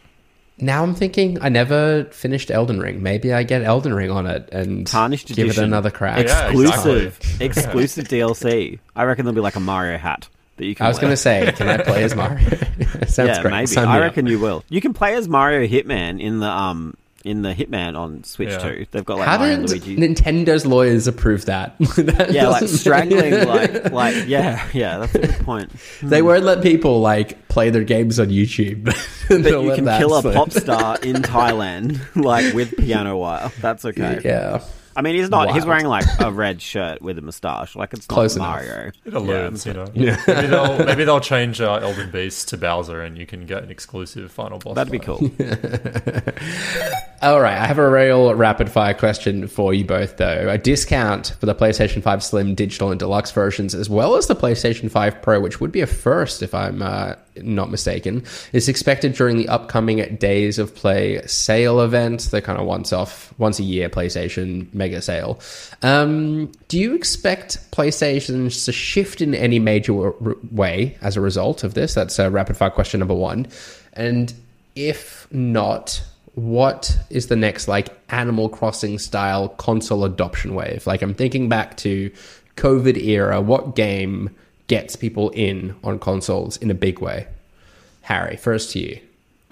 S1: now I'm thinking I never finished Elden Ring. Maybe I get Elden Ring on it and
S2: Tarnished
S1: give
S2: edition.
S1: it another crack.
S3: Yeah,
S2: exclusive,
S3: exactly.
S2: exclusive D L C. I reckon there'll be like a Mario hat that you can.
S1: I was
S2: wear.
S1: going to say, can I play as Mario? Sounds
S2: yeah,
S1: great.
S2: maybe.
S1: Sign me
S2: I
S1: up.
S2: reckon you will. You can play as Mario Hitman in the um in the Hitman on Switch
S3: Yeah.
S2: too. They've got like
S1: How
S2: Mario
S1: did
S2: and Luigi.
S1: Nintendo's lawyers approve that? That
S2: Yeah, like
S1: doesn't-
S2: strangling, like like yeah, yeah. That's a good point.
S1: They won't let people like play their games on YouTube.
S2: But you can kill a pop star in Thailand, like with piano wire. That's okay.
S1: Yeah,
S2: I mean, he's not. He's
S1: Wild.
S2: wearing like a red shirt with a moustache. Like it's
S1: Close
S2: not
S1: enough.
S2: Mario.
S3: It alludes, you know.
S1: Yeah.
S3: Maybe they'll maybe they'll change uh, Elden Beast to Bowser, and you can get an exclusive final boss.
S2: That'd be
S3: fight.
S2: cool.
S1: All right, I have a real rapid fire question for you both, though. A discount for the PlayStation five Slim digital and deluxe versions, as well as the PlayStation five Pro, which would be a first if I'm uh, not mistaken, is expected during the upcoming Days of Play sale event, the kind of once off, once a year PlayStation mega sale. Um, do you expect PlayStation to shift in any major w- way as a result of this? That's uh, rapid fire question number one. And if not, what is the next like Animal Crossing style console adoption wave? Like I'm thinking back to COVID era, what game gets people in on consoles in a big way? Harry, first to you.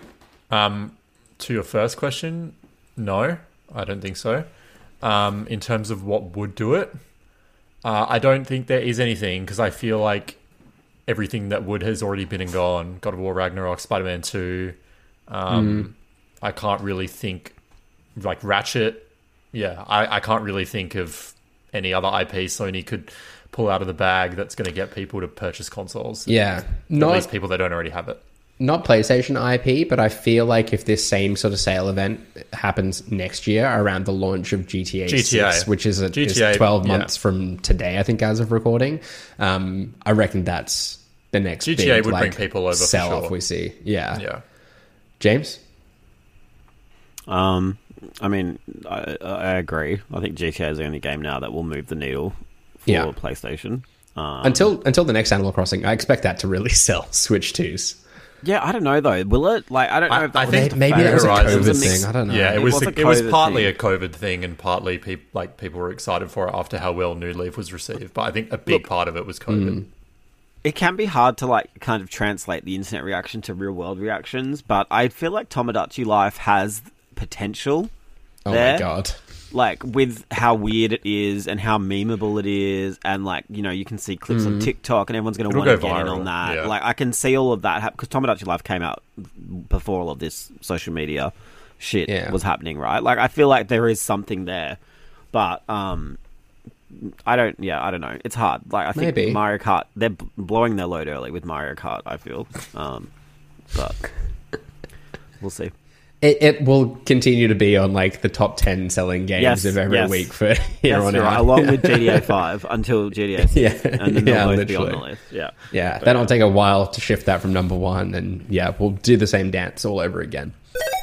S3: Um, to your first question, no, I don't think so. Um, in terms of what would do it, uh, I don't think there is anything because I feel like everything that would has already been and gone. God of War, Ragnarok, Spider-Man two. Um, I can't really think like Ratchet. Yeah, I, I can't really think of any other I P Sony could pull out of the bag that's going to get people to purchase consoles.
S1: Yeah,
S3: At
S1: not
S3: least people that don't already have it.
S1: not PlayStation I P, but I feel like if this same sort of sale event happens next year around the launch of G T A,
S3: G T A.
S1: six, which is, a,
S3: G T A,
S1: is twelve
S3: yeah.
S1: months from today, I think, as of recording, um, I reckon that's the next
S3: G T A
S1: big,
S3: would bring
S1: like,
S3: people over for
S1: sell off
S3: sure.
S1: we see. Yeah.
S3: Yeah.
S1: James?
S2: Um, I mean, I, I agree. I think G T A is the only game now that will move the needle for
S1: Yeah.
S2: PlayStation. Um,
S1: Until until the next Animal Crossing, I expect that to really sell Switch twos.
S2: yeah, I don't know though. Will it? Like, I don't know.
S3: I-
S2: if that
S3: I
S2: was
S3: think
S2: the
S1: maybe that was a
S2: phase.
S3: Horizon
S1: COVID
S2: It was a
S1: thing.
S2: mix-
S1: I don't know.
S3: Yeah, it
S2: It
S3: was.
S2: was
S3: the-
S2: a
S3: it was
S2: COVID
S3: partly
S2: thing.
S3: a COVID thing, and partly people like people were excited for it after how well New Leaf was received. But I think a big
S2: Look,
S3: part of it was COVID.
S1: Mm.
S2: It can be hard to like kind of translate the internet reaction to real world reactions, but I feel like Tomodachi Life has potential.
S1: Oh
S2: there.
S1: my god.
S2: Like with how weird it is and how memeable it is, and like, you know, you can see clips on TikTok and everyone's going to
S3: It'll
S2: want to
S3: go
S2: get in
S3: viral,
S2: on that.
S3: yeah.
S2: Like I can see all of that because Tomodachi Life came out before all of this social media shit
S1: Yeah.
S2: was happening, right? Like I feel like there is something there, but um, I don't. Yeah, I don't know. It's hard. Like I think
S1: Maybe.
S2: Mario Kart, they're b- blowing their load early with Mario Kart. I feel, um, but we'll see.
S1: It, it will continue to be on like the top ten selling games
S2: Yes,
S1: of every
S2: yes.
S1: week for here
S2: That's
S1: on
S2: right,
S1: out.
S2: along with G T A five until G T A six,
S1: Yeah,
S2: and then they'll
S1: yeah,
S2: both be on the
S1: literally.
S2: list. Yeah,
S1: Yeah, then it'll take a while to shift that from number one, and yeah, we'll do the same dance all over again.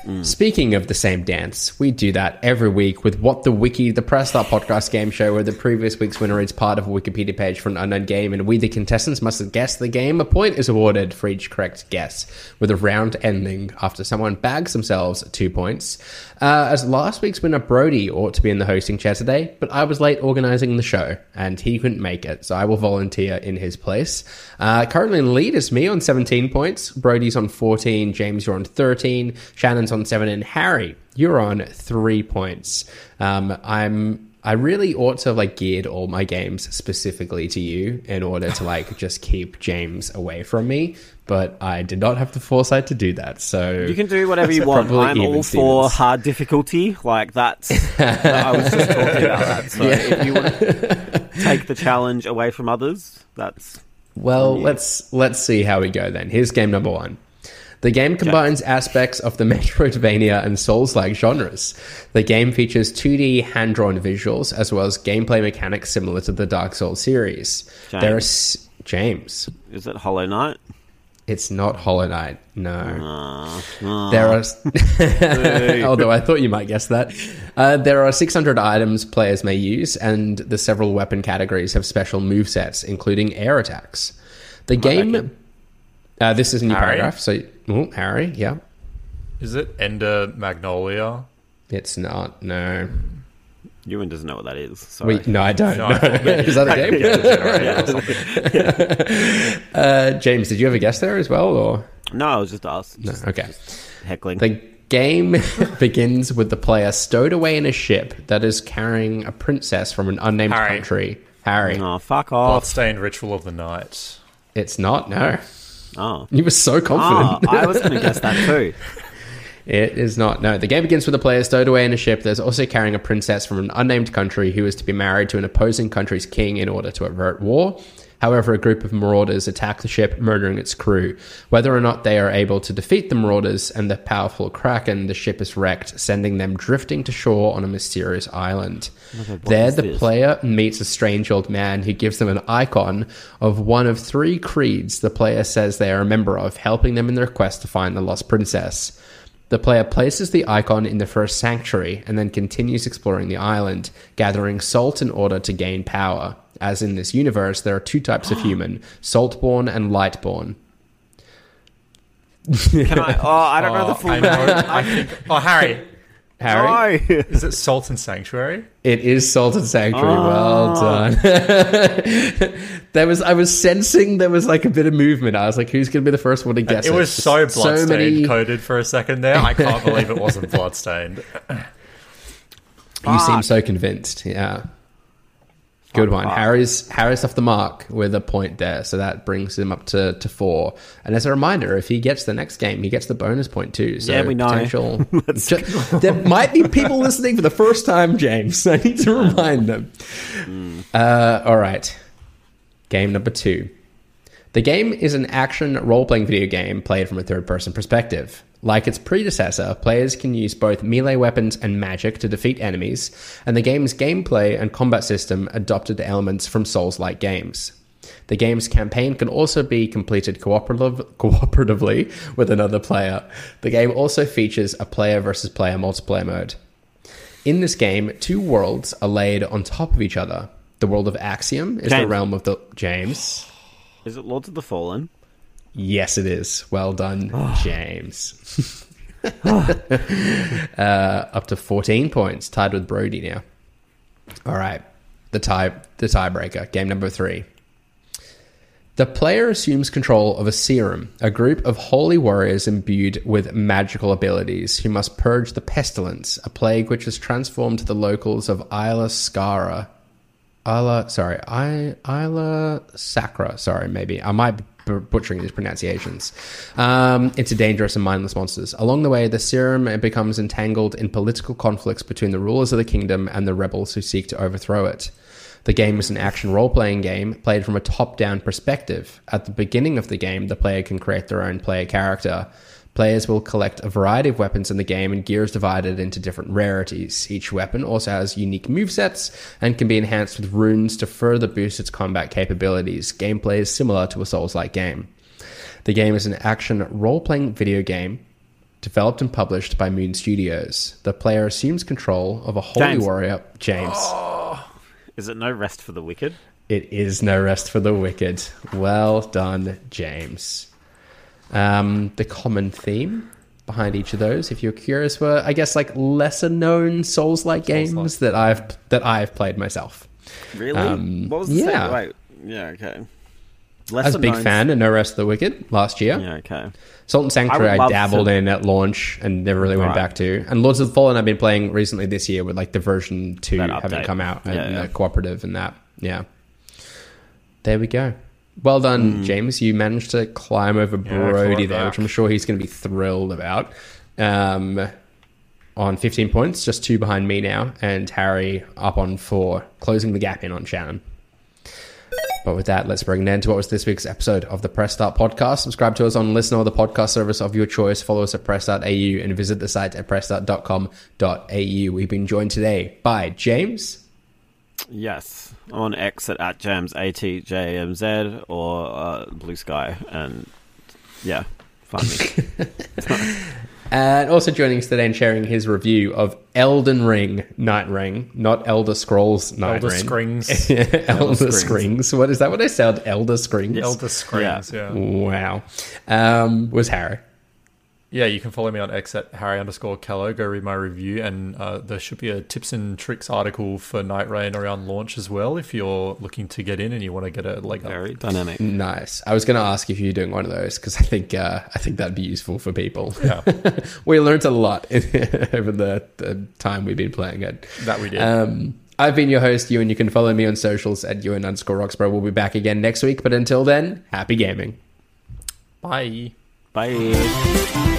S1: Speaking of the same dance, we do that every week with What the Wiki, the Press Start podcast game show where the previous week's winner is part of a Wikipedia page for an unknown game, and we, the contestants, must guess the game. A point is awarded for each correct guess, with a round ending after someone bags themselves two points. Uh, as last week's winner, Brody, ought to be in the hosting chair today, but I was late organising the show, and he couldn't make it, so I will volunteer in his place. Uh, currently in the lead is me on seventeen points, Brody's on fourteen, James, you're on thirteen, Shannon's on seven, and Harry, you're on three points. Um, I'm... I really ought to have like geared all my games specifically to you in order to like just keep James away from me, but I did not have the foresight to do that. So
S2: you can do whatever you want. I'm all for hard difficulty. Like that's, I was just talking about that. So yeah. If you want to take the challenge away from others, that's
S1: well. Let's let's see how we go then. Here's game number one. The game combines aspects of the Metroidvania and Souls-like genres. The game features two D hand-drawn visuals, as well as gameplay mechanics similar to the Dark Souls series.
S2: James.
S1: There are s- James.
S2: Is it Hollow Knight?
S1: It's not Hollow Knight, no.
S2: Uh, uh,
S1: there are, although I thought you might guess that. Uh, there are six hundred items players may use, and the several weapon categories have special movesets, including air attacks. The game... Uh, this is a new
S3: Harry?
S1: paragraph, so... Oh, Harry, yeah.
S3: Is it Ender Magnolia?
S1: It's not, no.
S2: Ewan doesn't know what that is. Sorry.
S1: Wait, no, I don't.
S3: No,
S1: No.
S3: I thought maybe-
S1: Is that a game?
S3: Yeah, yeah, yeah.
S1: uh, James, did you have a guess there as well? Or
S2: No, I was just asked.
S1: no?
S2: Just
S1: Okay.
S2: heckling.
S1: The game begins with the player stowed away in a ship that is carrying a princess from an unnamed
S3: Harry.
S1: country. Harry.
S2: Oh, fuck off.
S3: Bloodstained Ritual of the Night.
S1: It's not, no.
S2: Oh.
S1: You were so
S2: Oh,
S1: confident.
S2: I was going to guess that too.
S1: It is not. No, the game begins with the player stowed away in a ship that's also carrying a princess from an unnamed country who is to be married to an opposing country's king in order to avert war. However, a group of marauders attack the ship, murdering its crew. Whether or not they are able to defeat the marauders and the powerful kraken, the ship is wrecked, sending them drifting to shore on a mysterious island.
S2: Okay, what
S1: there,
S2: is
S1: the
S2: this?
S1: player meets a strange old man who gives them an icon of one of three creeds the player says they are a member of, helping them in their quest to find the lost princess. The player places the icon in the first sanctuary and then continues exploring the island, gathering salt in order to gain power. As in this universe, there are two types of human, saltborn and lightborn.
S2: Can I? Oh, I don't know the full
S3: I
S2: name.
S3: know, I think, oh, Harry.
S1: Harry?
S2: No.
S3: Is it Salt and Sanctuary?
S1: It is Salt and Sanctuary.
S2: Oh.
S1: Well done. there was, I was sensing there was like a bit of movement. I was like, who's going to be the first one to guess it?
S3: It was so
S1: So
S3: bloodstained
S1: many-
S3: coded for a second there. I can't believe it wasn't bloodstained.
S1: You seem
S2: Fuck.
S1: so convinced. Yeah. Good one.
S2: fuck.
S1: Harry's Harry's off the mark with a point there, so that brings him up to, to four. And as a reminder, if he gets the next game, he gets the bonus point too. So
S2: Yeah, we know.
S1: potential. There might be people listening for the first time, James. I need to remind them. Uh, all right. Game number two. The game is an action role-playing video game played from a third-person perspective. Like its predecessor, players can use both melee weapons and magic to defeat enemies, and the game's gameplay and combat system adopted elements from Souls-like games. The game's campaign can also be completed cooperative, cooperatively with another player. The game also features a player versus player multiplayer mode. In this game, two worlds are laid on top of each other. The world of Axiom is the
S2: James.
S1: realm of the... James?
S2: Is it Lords of the Fallen?
S1: Yes, it is. Well done, James. uh, up to fourteen points, tied with Brody now. All right, the tie, the tiebreaker. Game number three. The player assumes control of a serum, a group of holy warriors imbued with magical abilities who must purge the pestilence, a plague which has transformed the locals of Isla Scara. Isla, sorry, I, Isla Sacra. Sorry, maybe I might be butchering these pronunciations. Um, into dangerous and mindless monsters. Along the way, the serum becomes entangled in political conflicts between the rulers of the kingdom and the rebels who seek to overthrow it. The game is an action role-playing game played from a top-down perspective. At the beginning of the game, the player can create their own player character. Players will collect a variety of weapons in the game, and gear is divided into different rarities. Each weapon also has unique movesets and can be enhanced with runes to further boost its combat capabilities. Gameplay is similar to a Souls-like game. The game is an action role-playing video game developed and published by Moon Studios. The player assumes control of a holy
S2: James.
S1: warrior. James.
S2: Is it No Rest for the Wicked?
S1: It is No Rest for the Wicked. Well done, James. Um, the common theme behind each of those, if you're curious, were, I guess, like lesser known Souls-like games
S3: Souls-like.
S1: that I've that I've played myself.
S2: Really?
S1: Um,
S2: what was the
S1: yeah.
S2: second? Wait, yeah, okay.
S1: I was a big
S2: known-
S1: fan of No Rest for the Wicked last year.
S2: Yeah, okay.
S1: Salt and Sanctuary
S2: I
S1: I,
S2: would love
S1: dabbled
S2: to-
S1: in at launch and never really went
S2: Right.
S1: back to. And Lords of the Fallen I've been playing recently this year with like the version two
S2: That
S1: having
S2: update.
S1: come out and
S2: Yeah, yeah.
S1: the cooperative and that. Yeah. There we go. Well done,
S2: Mm.
S1: James. You managed to climb over
S3: Yeah, I
S1: Brody
S3: clawed
S1: there,
S3: back.
S1: which I'm sure he's going to be thrilled about. Um, on fifteen points, just two behind me now, and Harry up on four, closing the gap in on Shannon. But with that, let's bring an end to what was this week's episode of the Press Start podcast. Subscribe to us on Listen or the podcast service of your choice. Follow us at press start dot a u and visit the site at press start dot com dot a u. We've been joined today by James.
S2: Yes. I'm on X at, at Jams, A T J M Z, or uh, Blue Sky. And yeah, find me.
S1: And also joining us today and sharing his review of Elden Ring Night Ring, not Elder Scrolls Night
S3: Elder
S1: Ring.
S3: Scrings.
S1: Elder
S2: Scrings.
S1: Scrings. What is that? What they sound? Elder Scrings.
S3: Elder Scrings, yeah.
S1: Wow. Um, was Harry.
S3: Yeah, you can follow me on X at Harry underscore Kello. Go read my review, and uh, there should be a tips and tricks article for Night Rain around launch as well if you're looking to get in and you want to get a leg up.
S2: Very dynamic.
S1: Nice. I was going to ask if you're doing one of those because I think uh, I think that'd be useful for people.
S3: Yeah.
S1: We learned a lot over the, the time we've been playing it.
S3: That we did.
S1: Um, I've been your host, Ewan. You can follow me on socials at Ewan underscore Roxborough. We'll be back again next week, but until then, happy gaming.
S3: Bye.
S2: Bye.